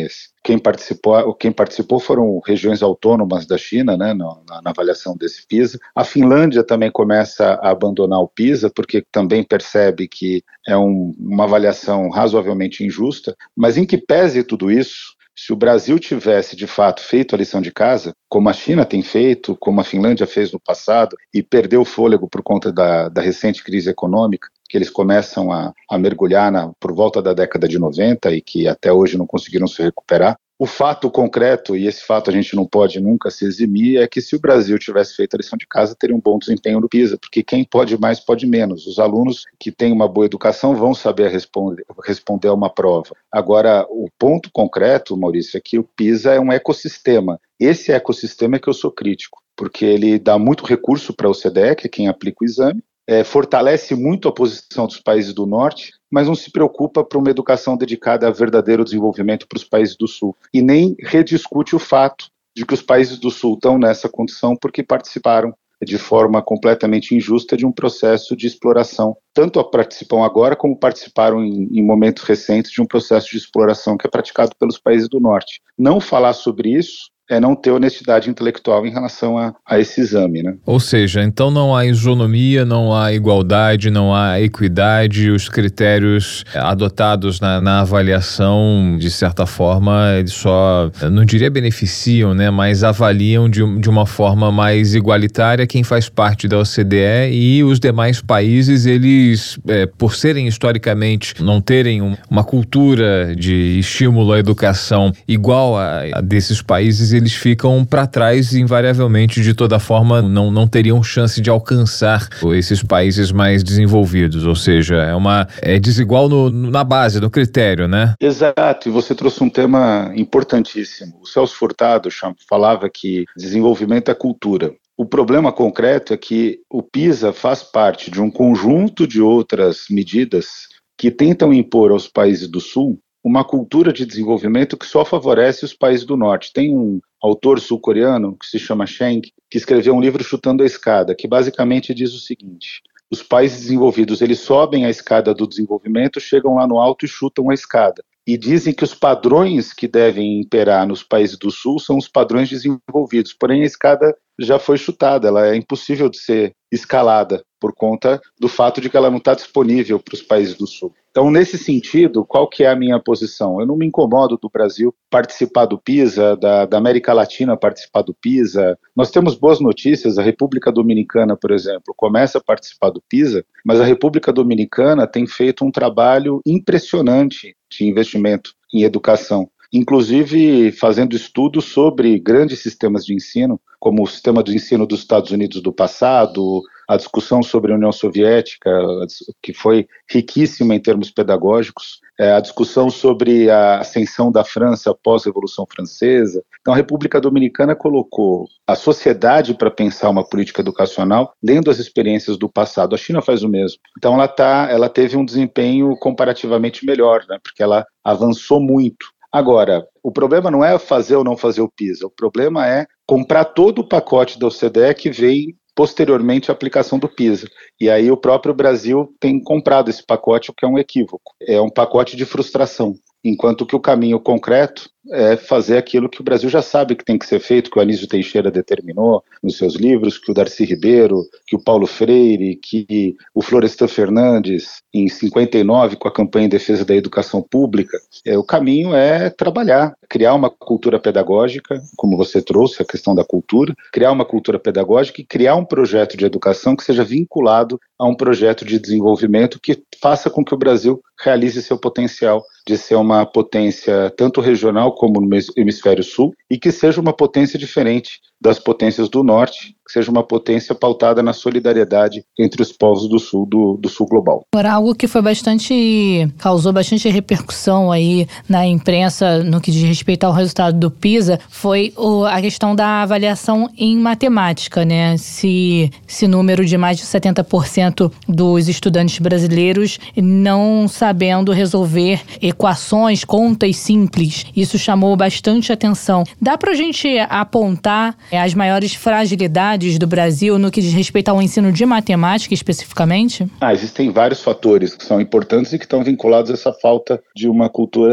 [SPEAKER 5] quem participou, quem participou foram regiões autônomas da China, né, na, na avaliação desse PISA. A Finlândia também começa a abandonar o PISA, porque também percebe que é um, uma avaliação razoavelmente injusta, mas em que pese tudo isso, se o Brasil tivesse, de fato, feito a lição de casa, como a China tem feito, como a Finlândia fez no passado, e perdeu o fôlego por conta da, da recente crise econômica, que eles começam a, a mergulhar na, por volta da década de noventa e que até hoje não conseguiram se recuperar. O fato concreto, e esse fato a gente não pode nunca se eximir, é que se o Brasil tivesse feito a lição de casa, teria um bom desempenho no PISA, porque quem pode mais, pode menos. Os alunos que têm uma boa educação vão saber responder, responder a uma prova. Agora, o ponto concreto, Maurício, é que o PISA é um ecossistema. Esse ecossistema é que eu sou crítico, porque ele dá muito recurso para a O C D E, que é quem aplica o exame, É, fortalece muito a posição dos países do Norte, mas não se preocupa para uma educação dedicada a verdadeiro desenvolvimento para os países do Sul. E nem rediscute o fato de que os países do Sul estão nessa condição porque participaram de forma completamente injusta de um processo de exploração. Tanto participam agora como participaram em, em momentos recentes de um processo de exploração que é praticado pelos países do Norte. Não falar sobre isso é não ter honestidade intelectual em relação a, a esse exame, né?
[SPEAKER 3] Ou seja, então não há isonomia, não há igualdade, não há equidade, os critérios adotados na, na avaliação, de certa forma, eles só, não diria beneficiam, né, mas avaliam de, de uma forma mais igualitária quem faz parte da O C D E, e os demais países, eles, é, por serem historicamente, não terem um, uma cultura de estímulo à educação igual a, a desses países, eles ficam para trás invariavelmente, de toda forma não, não teriam chance de alcançar esses países mais desenvolvidos, ou seja, é, uma, é desigual no, na base, no critério, né?
[SPEAKER 5] Exato, e você trouxe um tema importantíssimo. O Celso Furtado falava que desenvolvimento é cultura. O problema concreto é que o PISA faz parte de um conjunto de outras medidas que tentam impor aos países do Sul uma cultura de desenvolvimento que só favorece os países do Norte. Tem um autor sul-coreano que se chama Cheng, que escreveu um livro Chutando a Escada, que basicamente diz o seguinte: os países desenvolvidos, eles sobem a escada do desenvolvimento, chegam lá no alto e chutam a escada. E dizem que os padrões que devem imperar nos países do Sul são os padrões desenvolvidos, porém a escada já foi chutada, ela é impossível de ser escalada por conta do fato de que ela não está disponível para os países do Sul. Então, nesse sentido, qual que é a minha posição? Eu não me incomodo do Brasil participar do PISA, da, da América Latina participar do PISA. Nós temos boas notícias, a República Dominicana, por exemplo, começa a participar do PISA, mas a República Dominicana tem feito um trabalho impressionante de investimento em educação, inclusive fazendo estudos sobre grandes sistemas de ensino, como o sistema de ensino dos Estados Unidos do passado, a discussão sobre a União Soviética, que foi riquíssima em termos pedagógicos, é, a discussão sobre a ascensão da França após a Revolução Francesa. Então, a República Dominicana colocou a sociedade para pensar uma política educacional lendo as experiências do passado. A China faz o mesmo. Então, ela, tá, ela teve um desempenho comparativamente melhor, né, porque ela avançou muito. Agora, o problema não é fazer ou não fazer o PISA, o problema é comprar todo o pacote da O C D E que veio posteriormente à aplicação do PISA. E aí o próprio Brasil tem comprado esse pacote, o que é um equívoco. É um pacote de frustração, enquanto que o caminho concreto é fazer aquilo que o Brasil já sabe que tem que ser feito, que o Anísio Teixeira determinou nos seus livros, que o Darcy Ribeiro, que o Paulo Freire, que o Florestan Fernandes, em cinquenta e nove, com a campanha em defesa da educação pública. É, o caminho é trabalhar, criar uma cultura pedagógica, como você trouxe, a questão da cultura, criar uma cultura pedagógica e criar um projeto de educação que seja vinculado a um projeto de desenvolvimento que faça com que o Brasil realize seu potencial de ser uma potência tanto regional como no hemisfério sul, e que seja uma potência diferente das potências do norte, que seja uma potência pautada na solidariedade entre os povos do sul, do, do sul global.
[SPEAKER 2] Agora, algo que foi bastante, causou bastante repercussão aí na imprensa no que diz respeito ao resultado do PISA foi o, a questão da avaliação em matemática, né? Se esse número de mais de setenta por cento dos estudantes brasileiros não sabendo resolver equações, contas simples. Isso chamou bastante atenção. Dá pra gente apontar é, as maiores fragilidades do Brasil no que diz respeito ao ensino de matemática especificamente?
[SPEAKER 5] Ah, existem vários fatores que são importantes e que estão vinculados a essa falta de uma cultura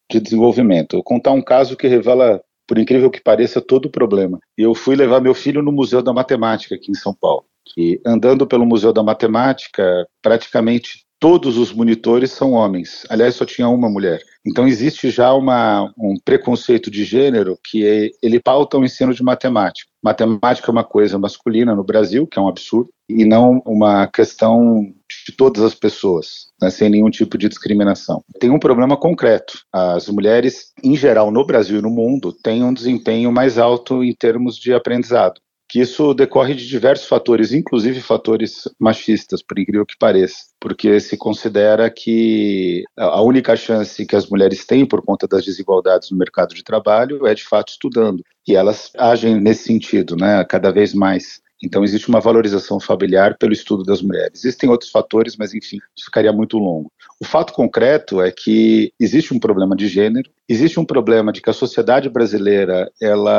[SPEAKER 5] de desenvolvimento. Eu vou contar um caso que revela, por incrível que pareça, todo o problema. Eu fui levar meu filho no Museu da Matemática aqui em São Paulo. E andando pelo Museu da Matemática, praticamente todos os monitores são homens. Aliás, só tinha uma mulher. Então existe já uma, um preconceito de gênero que é, ele pauta o ensino de matemática. Matemática é uma coisa masculina no Brasil, que é um absurdo, e não uma questão de todas as pessoas, né, sem nenhum tipo de discriminação. Tem um problema concreto. As mulheres, em geral, no Brasil e no mundo, têm um desempenho mais alto em termos de aprendizado. Que isso decorre de diversos fatores, inclusive fatores machistas, por incrível que pareça, porque se considera que a única chance que as mulheres têm por conta das desigualdades no mercado de trabalho é de fato estudando, e elas agem nesse sentido, né, cada vez mais. Então existe uma valorização familiar pelo estudo das mulheres. Existem outros fatores, mas enfim, isso ficaria muito longo. O fato concreto é que existe um problema de gênero, existe um problema de que a sociedade brasileira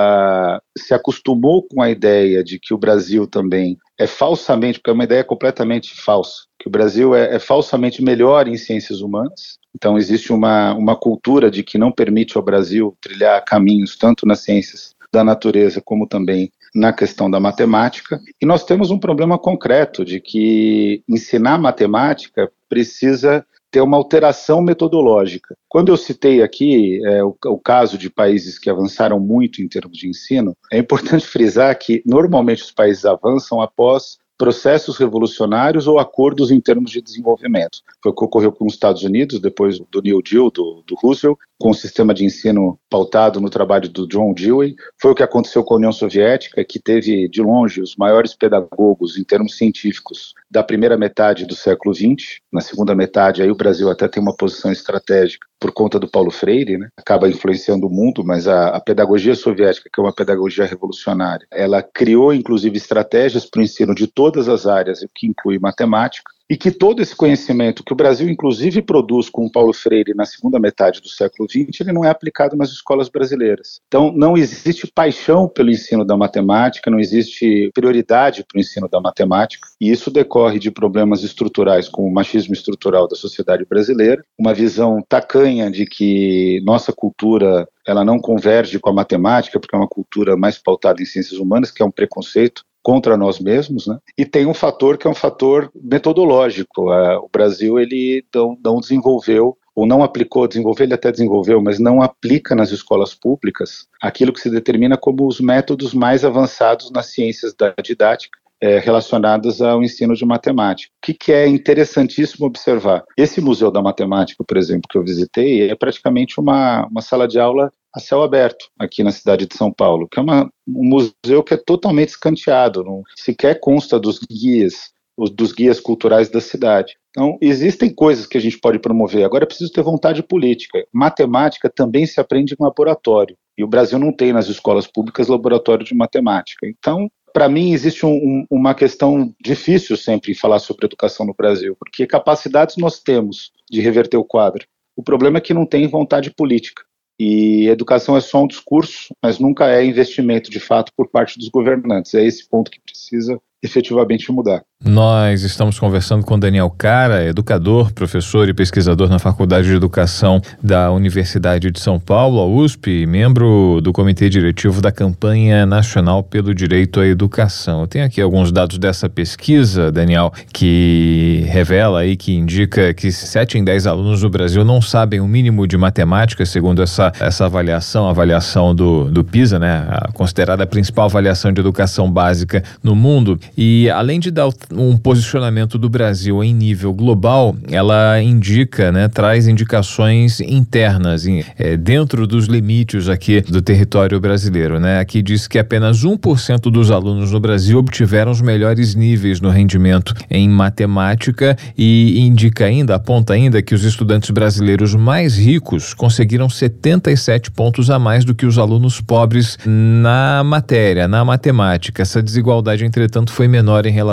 [SPEAKER 5] ela se acostumou com a ideia de que o Brasil também é falsamente, porque é uma ideia completamente falsa, que o Brasil é, é falsamente melhor em ciências humanas. Então existe uma, uma cultura de que não permite ao Brasil trilhar caminhos tanto nas ciências da natureza como também na questão da matemática, e nós temos um problema concreto de que ensinar matemática precisa ter uma alteração metodológica. Quando eu citei aqui é, o, o caso de países que avançaram muito em termos de ensino, é importante frisar que normalmente os países avançam após processos revolucionários ou acordos em termos de desenvolvimento. Foi o que ocorreu com os Estados Unidos, depois do New Deal, do, do Roosevelt, com o sistema de ensino pautado no trabalho do John Dewey. Foi o que aconteceu com a União Soviética, que teve, de longe, os maiores pedagogos em termos científicos da primeira metade do século vinte. Na segunda metade, aí o Brasil até tem uma posição estratégica por conta do Paulo Freire, né? Acaba influenciando o mundo, mas a, a pedagogia soviética, que é uma pedagogia revolucionária, ela criou, inclusive, estratégias para o ensino de todas as áreas, o que inclui matemática, e que todo esse conhecimento que o Brasil, inclusive, produz com o Paulo Freire na segunda metade do século vinte, ele não é aplicado nas escolas brasileiras. Então, não existe paixão pelo ensino da matemática, não existe prioridade para o ensino da matemática, e isso decorre de problemas estruturais, como o machismo estrutural da sociedade brasileira, uma visão tacanha de que nossa cultura ela não converge com a matemática, porque é uma cultura mais pautada em ciências humanas, que é um preconceito contra nós mesmos, né? E tem um fator que é um fator metodológico. O Brasil ele não, não desenvolveu, ou não aplicou, desenvolveu, ele até desenvolveu, mas não aplica nas escolas públicas aquilo que se determina como os métodos mais avançados nas ciências da didática, é, relacionadas ao ensino de matemática. O que, que é interessantíssimo observar? Esse Museu da Matemática, por exemplo, que eu visitei, é praticamente uma, uma sala de aula a céu aberto aqui na cidade de São Paulo, que é uma, um museu que é totalmente escanteado, não sequer consta dos guias, os, dos guias culturais da cidade. Então, existem coisas que a gente pode promover, agora é preciso ter vontade política. Matemática também se aprende em laboratório, e o Brasil não tem nas escolas públicas laboratório de matemática. Então, para mim, existe um, um, uma questão difícil sempre em falar sobre educação no Brasil, porque capacidades nós temos de reverter o quadro. O problema é que não tem vontade política. E educação é só um discurso, mas nunca é investimento de fato por parte dos governantes. É esse ponto que precisa efetivamente mudar.
[SPEAKER 3] Nós estamos conversando com Daniel Cara, educador, professor e pesquisador na Faculdade de Educação da Universidade de São Paulo, a U S P, e membro do Comitê Diretivo da Campanha Nacional pelo Direito à Educação. Eu tenho aqui alguns dados dessa pesquisa, Daniel, que revela aí, que indica que sete em dez alunos do Brasil não sabem o mínimo de matemática, segundo essa, essa avaliação, a avaliação do, do PISA, né, a considerada a principal avaliação de educação básica no mundo. E além de dar um posicionamento do Brasil em nível global, ela indica, né, traz indicações internas em, é, dentro dos limites aqui do território brasileiro, né? Aqui diz que apenas um por cento dos alunos no Brasil obtiveram os melhores níveis no rendimento em matemática, e indica ainda, aponta ainda que os estudantes brasileiros mais ricos conseguiram setenta e sete pontos a mais do que os alunos pobres na matéria, na matemática. Essa desigualdade, entretanto, foi menor em relação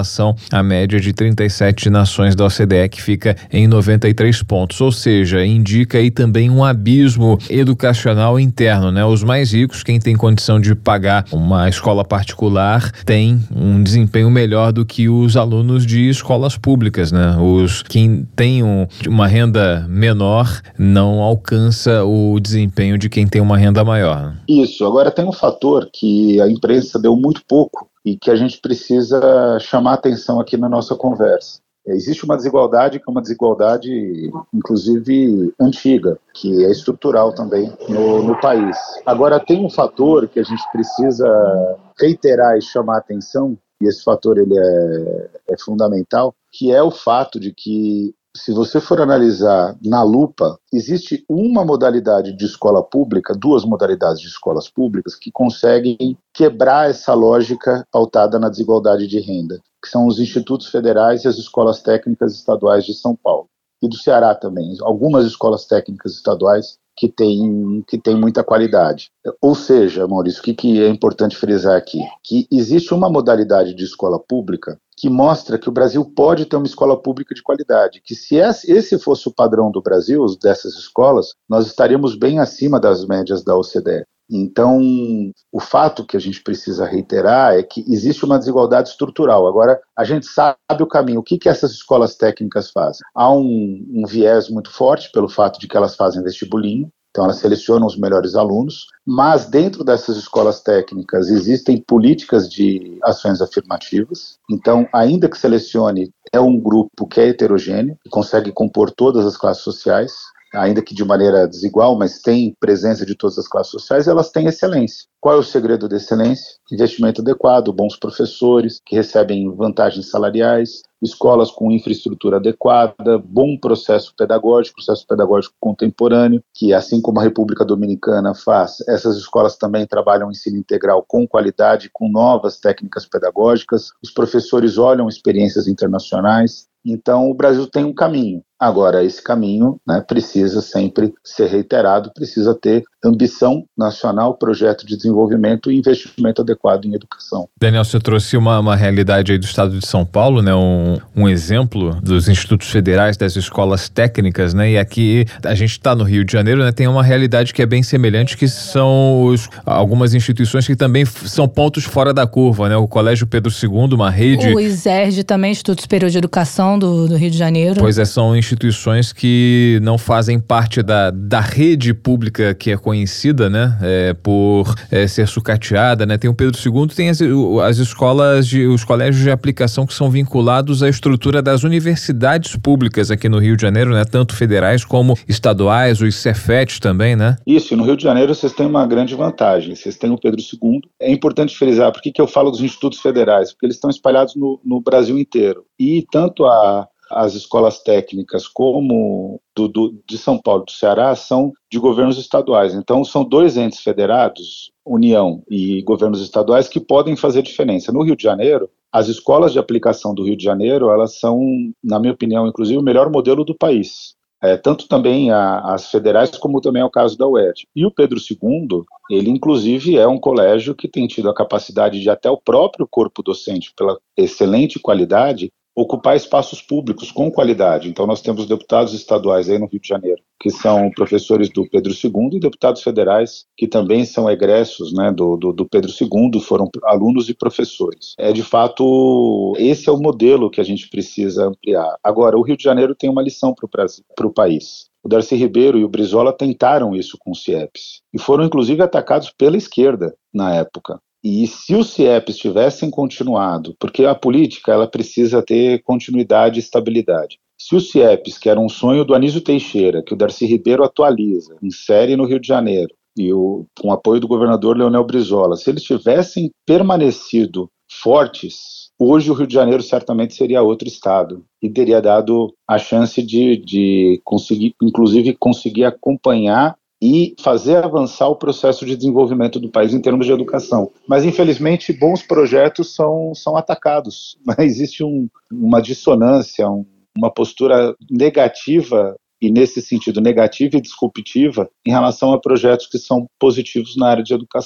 [SPEAKER 3] a média de trinta e sete nações da O C D E, que fica em noventa e três pontos, ou seja, indica aí também um abismo educacional interno, né? Os mais ricos, quem tem condição de pagar uma escola particular, tem um desempenho melhor do que os alunos de escolas públicas, né? Os quem tem um, uma renda menor não alcança o desempenho de quem tem uma renda maior.
[SPEAKER 5] Isso. Agora tem um fator que a imprensa deu muito pouco e que a gente precisa chamar atenção aqui na nossa conversa. Existe uma desigualdade que é uma desigualdade, inclusive, antiga, que é estrutural também no, no país. Agora, tem um fator que a gente precisa reiterar e chamar atenção, e esse fator ele é, é fundamental, que é o fato de que, se você for analisar na lupa, existe uma modalidade de escola pública, duas modalidades de escolas públicas que conseguem quebrar essa lógica pautada na desigualdade de renda, que são os institutos federais e as escolas técnicas estaduais de São Paulo. E do Ceará também, algumas escolas técnicas estaduais que têm, que têm muita qualidade. Ou seja, Maurício, o que, que é importante frisar aqui? Que existe uma modalidade de escola pública que mostra que o Brasil pode ter uma escola pública de qualidade, que se esse fosse o padrão do Brasil, dessas escolas, nós estaríamos bem acima das médias da O C D E. Então, o fato que a gente precisa reiterar é que existe uma desigualdade estrutural. Agora, a gente sabe o caminho. O que, que essas escolas técnicas fazem? Há um, um viés muito forte pelo fato de que elas fazem vestibulinho, então elas selecionam os melhores alunos, mas dentro dessas escolas técnicas existem políticas de ações afirmativas. Então, ainda que selecione, é um grupo que é heterogêneo, que consegue compor todas as classes sociais, ainda que de maneira desigual, mas tem presença de todas as classes sociais, elas têm excelência. Qual é o segredo da excelência? Investimento adequado, bons professores que recebem vantagens salariais, escolas com infraestrutura adequada, bom processo pedagógico, processo pedagógico contemporâneo, que assim como a República Dominicana faz, essas escolas também trabalham ensino integral com qualidade, com novas técnicas pedagógicas, os professores olham experiências internacionais. Então, o Brasil tem um caminho. Agora, esse caminho, né, precisa sempre ser reiterado, precisa ter ambição nacional, projeto de desenvolvimento e investimento adequado em educação.
[SPEAKER 3] Daniel, você trouxe uma, uma realidade aí do estado de São Paulo, né, um, um exemplo dos institutos federais, das escolas técnicas, né, e aqui a gente está no Rio de Janeiro, né, tem uma realidade que é bem semelhante, que são os, algumas instituições que também f- são pontos fora da curva, né, o Colégio Pedro segundo, uma rede...
[SPEAKER 2] O ISERJ também, Instituto Superior de Educação do, do Rio de Janeiro.
[SPEAKER 3] Pois é, são instituições que não fazem parte da, da rede pública que é conhecida, né, é, por é, ser sucateada, né, tem o Pedro segundo, tem as, as escolas, de, os colégios de aplicação que são vinculados à estrutura das universidades públicas aqui no Rio de Janeiro, né, tanto federais como estaduais, os Cefetes também, né?
[SPEAKER 5] Isso, no Rio de Janeiro vocês têm uma grande vantagem, vocês têm o Pedro segundo. É importante frisar, por que que eu falo dos institutos federais? Porque eles estão espalhados no, no Brasil inteiro, e tanto a as escolas técnicas como do, do, de São Paulo e do Ceará são de governos estaduais. Então, são dois entes federados, União e governos estaduais, que podem fazer diferença. No Rio de Janeiro, as escolas de aplicação do Rio de Janeiro, elas são, na minha opinião, inclusive, o melhor modelo do país. É, tanto também a, as federais, como também é o caso da U E R J. E o Pedro segundo, ele inclusive é um colégio que tem tido a capacidade de até o próprio corpo docente, pela excelente qualidade, ocupar espaços públicos com qualidade. Então nós temos deputados estaduais aí no Rio de Janeiro, que são professores do Pedro segundo, e deputados federais que também são egressos, né, do, do, do Pedro segundo, foram alunos e professores. É de fato, esse é o modelo que a gente precisa ampliar. Agora, o Rio de Janeiro tem uma lição para o país. O Darcy Ribeiro e o Brizola tentaram isso com os CIEPs, e foram inclusive atacados pela esquerda na época. E se os CIEPs tivessem continuado, porque a política ela precisa ter continuidade e estabilidade. Se os CIEPs, que era um sonho do Anísio Teixeira, que o Darcy Ribeiro atualiza, insere no Rio de Janeiro, e o, com o apoio do governador Leonel Brizola, se eles tivessem permanecido fortes, hoje o Rio de Janeiro certamente seria outro estado e teria dado a chance de, de conseguir, inclusive, conseguir acompanhar e fazer avançar o processo de desenvolvimento do país em termos de educação. Mas, infelizmente, bons projetos são, são atacados. Existe um, uma dissonância, um, uma postura negativa, e nesse sentido negativa e disruptiva, em relação a projetos que são positivos na área de educação.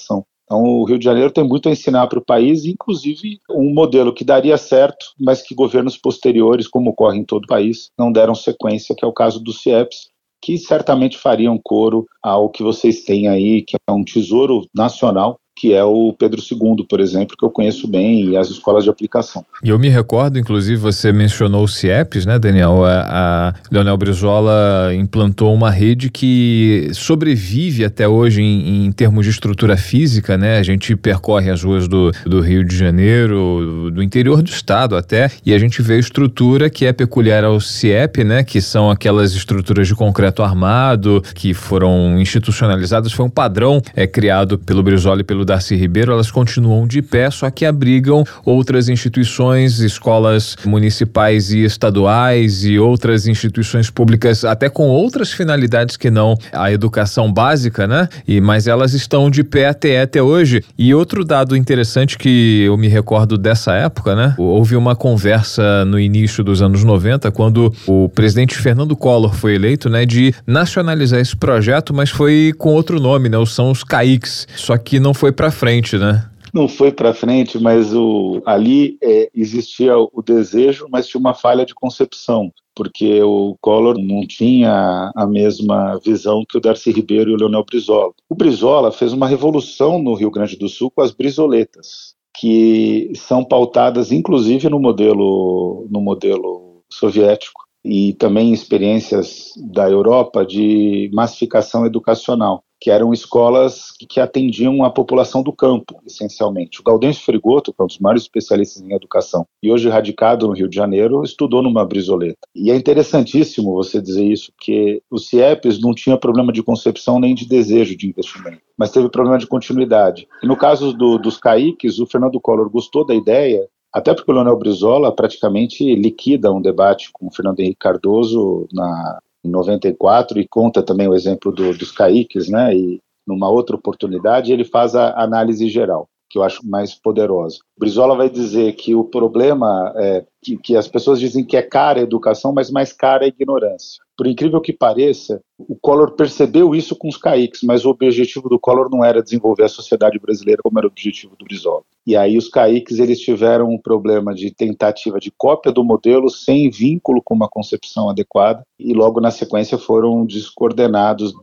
[SPEAKER 5] Então, o Rio de Janeiro tem muito a ensinar para o país, inclusive um modelo que daria certo, mas que governos posteriores, como ocorre em todo o país, não deram sequência, que é o caso dos CIEPs, que certamente fariam coro ao que vocês têm aí, que é um tesouro nacional, que é o Pedro segundo, por exemplo, que eu conheço bem, e as escolas de aplicação.
[SPEAKER 3] E eu me recordo, inclusive, você mencionou os CIEPs, né, Daniel? A, a Leonel Brizola implantou uma rede que sobrevive até hoje em, em termos de estrutura física, né? A gente percorre as ruas do, do Rio de Janeiro, do interior do estado até, e a gente vê a estrutura que é peculiar ao CIEP, né? Que são aquelas estruturas de concreto armado que foram institucionalizadas, foi um padrão é, criado pelo Brizola e pelo Darcy Ribeiro. Elas continuam de pé, só que abrigam outras instituições, escolas municipais e estaduais e outras instituições públicas, até com outras finalidades que não a educação básica, né? E, mas elas estão de pé até, até hoje. E outro dado interessante que eu me recordo dessa época, né? Houve uma conversa no início dos anos noventa, quando o presidente Fernando Collor foi eleito, né? De nacionalizar esse projeto, mas foi com outro nome, né? São os CAICs. Só que não foi para frente, né?
[SPEAKER 5] Não foi para frente, mas o, ali é, existia o desejo, mas tinha uma falha de concepção, porque o Collor não tinha a mesma visão que o Darcy Ribeiro e o Leonel Brizola. O Brizola fez uma revolução no Rio Grande do Sul com as brizoletas, que são pautadas inclusive no modelo, no modelo soviético e também em experiências da Europa de massificação educacional, que eram escolas que atendiam a população do campo, essencialmente. O Gaudêncio Frigoto, que é um dos maiores especialistas em educação, e hoje radicado no Rio de Janeiro, estudou numa brizoleta. E é interessantíssimo você dizer isso, porque os CIEPs não tinha problema de concepção nem de desejo de investimento, mas teve problema de continuidade. E no caso do, dos CAICs, o Fernando Collor gostou da ideia, até porque o Leonel Brizola praticamente liquida um debate com o Fernando Henrique Cardoso na em noventa e quatro, e conta também o exemplo do, dos CAICs, né, e numa outra oportunidade ele faz a análise geral, que eu acho mais poderosa. Brizola vai dizer que o problema é que, que as pessoas dizem que é cara a educação, mas mais cara a ignorância. Por incrível que pareça, o Collor percebeu isso com os CAICs, mas o objetivo do Collor não era desenvolver a sociedade brasileira como era o objetivo do Brizola. E aí os CAICs eles tiveram um problema de tentativa de cópia do modelo sem vínculo com uma concepção adequada e logo na sequência foram descoordenados,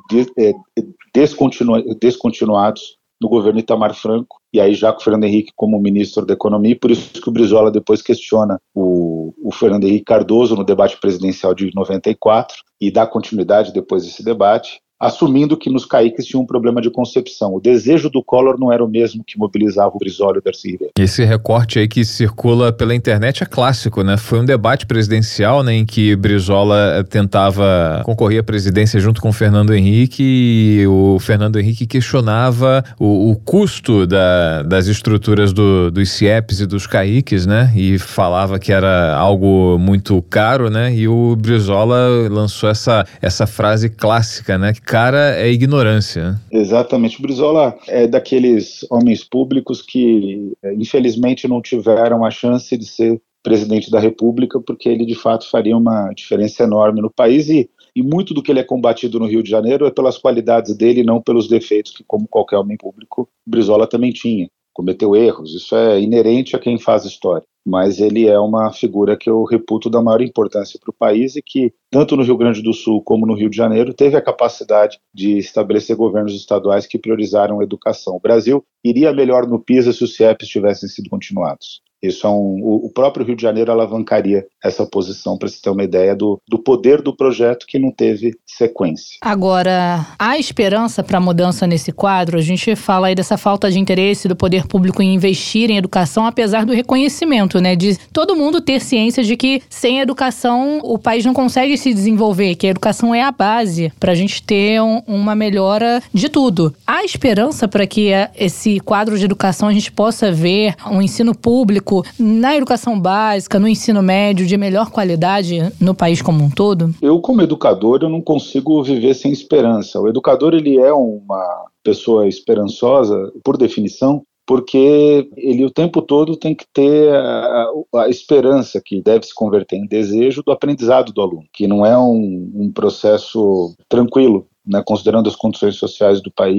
[SPEAKER 5] descontinu, descontinuados no governo Itamar Franco, e aí já com o Fernando Henrique como ministro da Economia, por isso que o Brizola depois questiona o, o Fernando Henrique Cardoso no debate presidencial de noventa e quatro, e dá continuidade depois desse debate, assumindo que nos CAICs tinha um problema de concepção. O desejo do Collor não era o mesmo que mobilizava o Brizola e o Darcy Ribeiro.
[SPEAKER 3] Esse recorte aí que circula pela internet é clássico, né? Foi um debate presidencial, né, em que Brizola tentava concorrer à presidência junto com o Fernando Henrique, e o Fernando Henrique questionava o, o custo da, das estruturas do, dos CIEPs e dos CAICs, né? E falava que era algo muito caro, né? E o Brizola lançou essa, essa frase clássica, né? Cara é ignorância.
[SPEAKER 5] Exatamente. O Brizola é daqueles homens públicos que, infelizmente, não tiveram a chance de ser presidente da República, porque ele, de fato, faria uma diferença enorme no país e, e muito do que ele é combatido no Rio de Janeiro é pelas qualidades dele e não pelos defeitos que, como qualquer homem público, o Brizola também tinha. Cometeu erros, isso é inerente a quem faz história. Mas ele é uma figura que eu reputo da maior importância para o país e que, tanto no Rio Grande do Sul como no Rio de Janeiro, teve a capacidade de estabelecer governos estaduais que priorizaram a educação. O Brasil iria melhor no PISA se os CIEPs tivessem sido continuados. Isso é um, o próprio Rio de Janeiro alavancaria essa posição, para se ter uma ideia do, do poder do projeto que não teve sequência.
[SPEAKER 2] Agora, há esperança para mudança nesse quadro? A gente fala aí dessa falta de interesse do poder público em investir em educação, apesar do reconhecimento, né, de todo mundo ter ciência de que sem educação o país não consegue se desenvolver, que a educação é a base para a gente ter um, uma melhora de tudo. Há esperança para que esse quadro de educação a gente possa ver um ensino público na educação básica, no ensino médio, de melhor qualidade no país como um todo?
[SPEAKER 5] Eu, como educador, eu não consigo viver sem esperança. O educador, ele é uma pessoa esperançosa, por definição, porque ele o tempo todo tem que ter a, a esperança, que deve se converter em desejo, do aprendizado do aluno, que não é um, um processo tranquilo, né, considerando as condições sociais do país.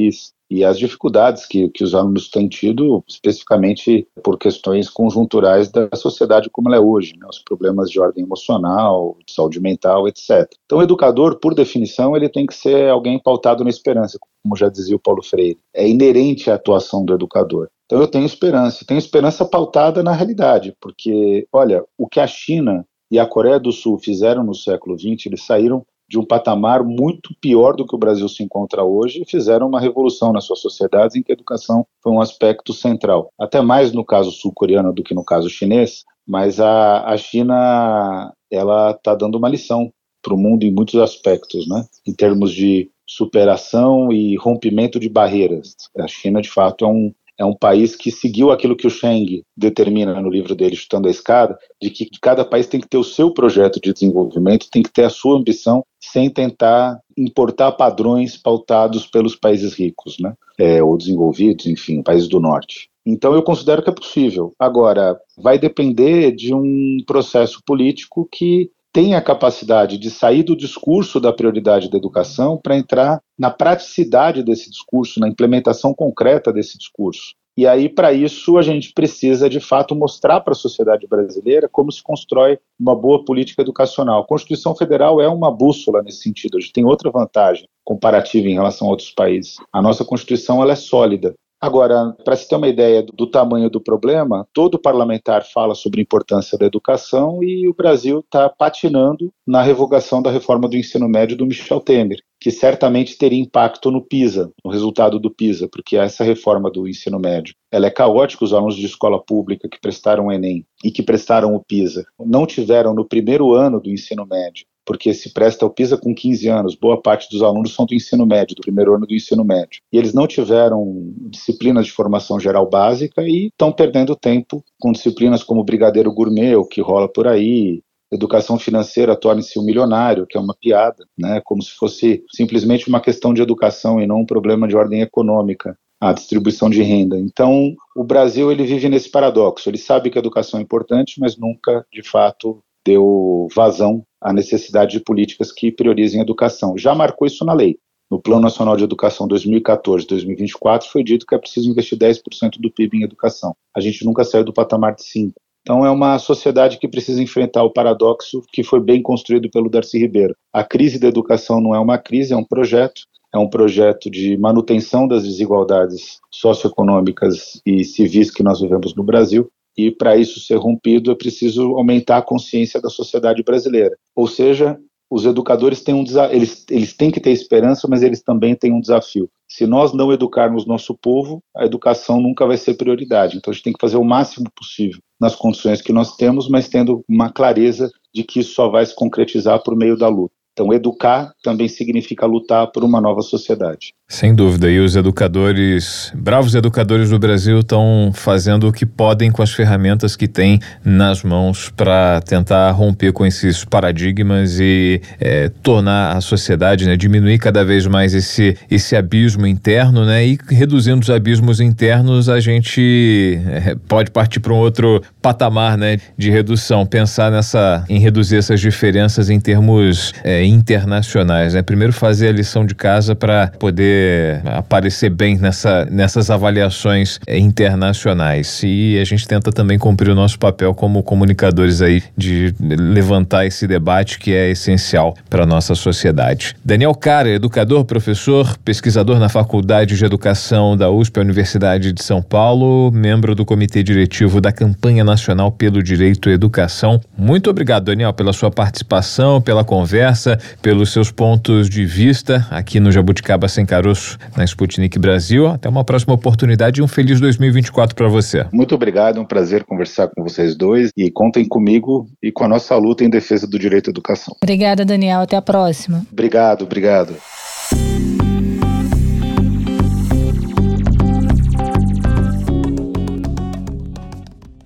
[SPEAKER 5] e as dificuldades que, que os alunos têm tido, especificamente por questões conjunturais da sociedade como ela é hoje, né? Os problemas de ordem emocional, de saúde mental, etcétera. Então, o educador, por definição, ele tem que ser alguém pautado na esperança, como já dizia o Paulo Freire. É inerente à atuação do educador. Então, eu tenho esperança. Tenho esperança pautada na realidade, porque, olha, o que a China e a Coreia do Sul fizeram no século vinte, eles saíram de um patamar muito pior do que o Brasil se encontra hoje e fizeram uma revolução nas suas sociedades em que a educação foi um aspecto central. Até mais no caso sul-coreano do que no caso chinês, mas a, a China ela está dando uma lição para o mundo em muitos aspectos, né? Em termos de superação e rompimento de barreiras. A China, de fato, é um É um país que seguiu aquilo que o Cheng determina no livro dele, Chutando a Escada, de que cada país tem que ter o seu projeto de desenvolvimento, tem que ter a sua ambição, sem tentar importar padrões pautados pelos países ricos, né? É, ou desenvolvidos, enfim, países do norte. Então eu considero que é possível. Agora, vai depender de um processo político que tem a capacidade de sair do discurso da prioridade da educação para entrar na praticidade desse discurso, na implementação concreta desse discurso. E aí, para isso, a gente precisa, de fato, mostrar para a sociedade brasileira como se constrói uma boa política educacional. A Constituição Federal é uma bússola nesse sentido. A gente tem outra vantagem comparativa em relação a outros países. A nossa Constituição ela é sólida. Agora, para se ter uma ideia do, do tamanho do problema, todo parlamentar fala sobre a importância da educação e o Brasil está patinando na revogação da reforma do ensino médio do Michel Temer, que certamente teria impacto no PISA, no resultado do PISA, porque essa reforma do ensino médio, ela é caótica. Os alunos de escola pública que prestaram o Enem e que prestaram o PISA não tiveram no primeiro ano do ensino médio, porque se presta o PISA com quinze anos, boa parte dos alunos são do ensino médio, do primeiro ano do ensino médio. E eles não tiveram disciplinas de formação geral básica e estão perdendo tempo com disciplinas como Brigadeiro Gourmet, o que rola por aí, educação financeira, torne-se um milionário, que é uma piada, né? Como se fosse simplesmente uma questão de educação e não um problema de ordem econômica, a distribuição de renda. Então, o Brasil ele vive nesse paradoxo. Ele sabe que a educação é importante, mas nunca, de fato, deu vazão à necessidade de políticas que priorizem a educação. Já marcou isso na lei. No Plano Nacional de Educação dois mil e quatorze a dois mil e vinte e quatro foi dito que é preciso investir dez por cento do P I B em educação. A gente nunca saiu do patamar de cinco por cento. Então é uma sociedade que precisa enfrentar o paradoxo que foi bem construído pelo Darcy Ribeiro. A crise da educação não é uma crise, é um projeto. É um projeto de manutenção das desigualdades socioeconômicas e civis que nós vivemos no Brasil. E para isso ser rompido é preciso aumentar a consciência da sociedade brasileira. Ou seja, os educadores têm um desa- eles, eles têm que ter esperança, mas eles também têm um desafio. Se nós não educarmos nosso povo, a educação nunca vai ser prioridade. Então a gente tem que fazer o máximo possível nas condições que nós temos, mas tendo uma clareza de que isso só vai se concretizar por meio da luta. Então, educar também significa lutar por uma nova sociedade.
[SPEAKER 3] Sem dúvida, e os educadores, bravos educadores do Brasil estão fazendo o que podem com as ferramentas que têm nas mãos para tentar romper com esses paradigmas e é, tornar a sociedade, né, diminuir cada vez mais esse, esse abismo interno, né, e reduzindo os abismos internos, a gente é, pode partir para um outro patamar, né, de redução, pensar nessa, em reduzir essas diferenças em termos é, internacionais, né, primeiro fazer a lição de casa para poder aparecer bem nessa, nessas avaliações é, internacionais, e a gente tenta também cumprir o nosso papel como comunicadores aí de levantar esse debate que é essencial para a nossa sociedade. Daniel Cara, educador, professor, pesquisador na Faculdade de Educação da U S P, Universidade de São Paulo, membro do Comitê Diretivo da Campanha Nacional pelo Direito à Educação. Muito obrigado, Daniel, pela sua participação, pela conversa, pelos seus pontos de vista aqui no Jabuticaba Sem Caroço, na Sputnik Brasil. Até uma próxima oportunidade e um feliz dois mil e vinte e quatro para você.
[SPEAKER 5] Muito obrigado, é um prazer conversar com vocês dois e contem comigo e com a nossa luta em defesa do direito à educação.
[SPEAKER 2] Obrigada, Daniel. Até a próxima.
[SPEAKER 5] Obrigado, obrigado.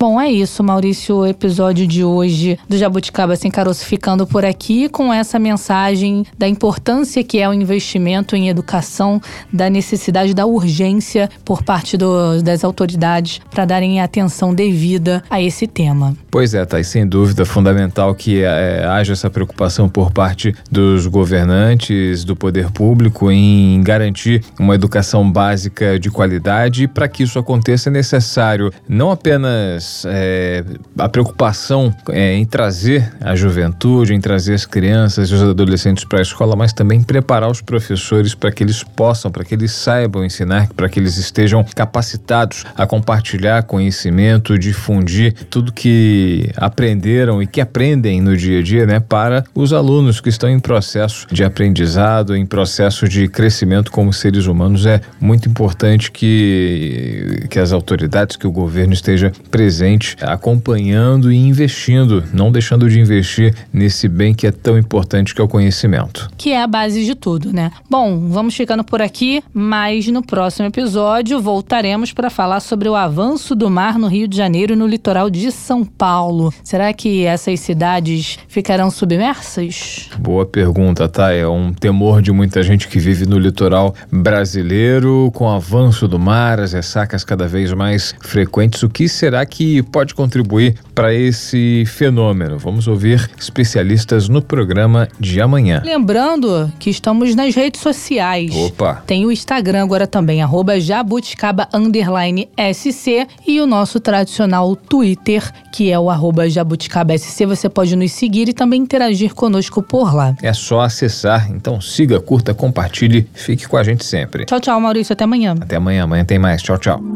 [SPEAKER 2] Bom, é isso, Maurício. O episódio de hoje do Jabuticaba Sem Caroço ficando por aqui com essa mensagem da importância que é o investimento em educação, da necessidade, da urgência por parte do, das autoridades para darem atenção devida a esse tema.
[SPEAKER 3] Pois é, Thay, sem dúvida, fundamental que é, haja essa preocupação por parte dos governantes, do poder público em garantir uma educação básica de qualidade. E para que isso aconteça é necessário não apenas é, a preocupação é, em trazer a juventude, em trazer as crianças e os adolescentes para a escola, mas também preparar os professores para que eles possam, para que eles saibam ensinar, para que eles estejam capacitados a compartilhar conhecimento, difundir tudo que aprenderam e que aprendem no dia a dia, né, para os alunos que estão em processo de aprendizado, em processo de crescimento como seres humanos. É muito importante que, que as autoridades, que o governo esteja presente, acompanhando e investindo, não deixando de investir nesse bem que é tão importante, que é o conhecimento.
[SPEAKER 2] Que é a base de tudo, né? Bom, vamos ficando por aqui, mas no próximo episódio voltaremos para falar sobre o avanço do mar no Rio de Janeiro e no litoral de São Paulo. Será que essas cidades ficarão submersas?
[SPEAKER 3] Boa pergunta, tá? É um temor de muita gente que vive no litoral brasileiro, com o avanço do mar, as ressacas cada vez mais frequentes. O que será que pode contribuir para esse fenômeno? Vamos ouvir especialistas no programa de amanhã.
[SPEAKER 2] Lembrando que estamos nas redes sociais.
[SPEAKER 3] Opa!
[SPEAKER 2] Tem o Instagram agora também, arroba jabuticaba underline sc, e o nosso tradicional Twitter, que é o arroba jabuticabasc. Você pode nos seguir e também interagir conosco por lá.
[SPEAKER 3] É só acessar, então siga, curta, compartilhe, fique com a gente sempre.
[SPEAKER 2] Tchau, tchau, Maurício, até amanhã.
[SPEAKER 3] Até amanhã, amanhã tem mais. Tchau, tchau.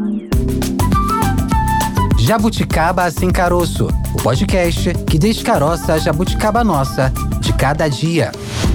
[SPEAKER 1] Jabuticaba Sem Caroço, o podcast que descaroça a jabuticaba nossa de cada dia.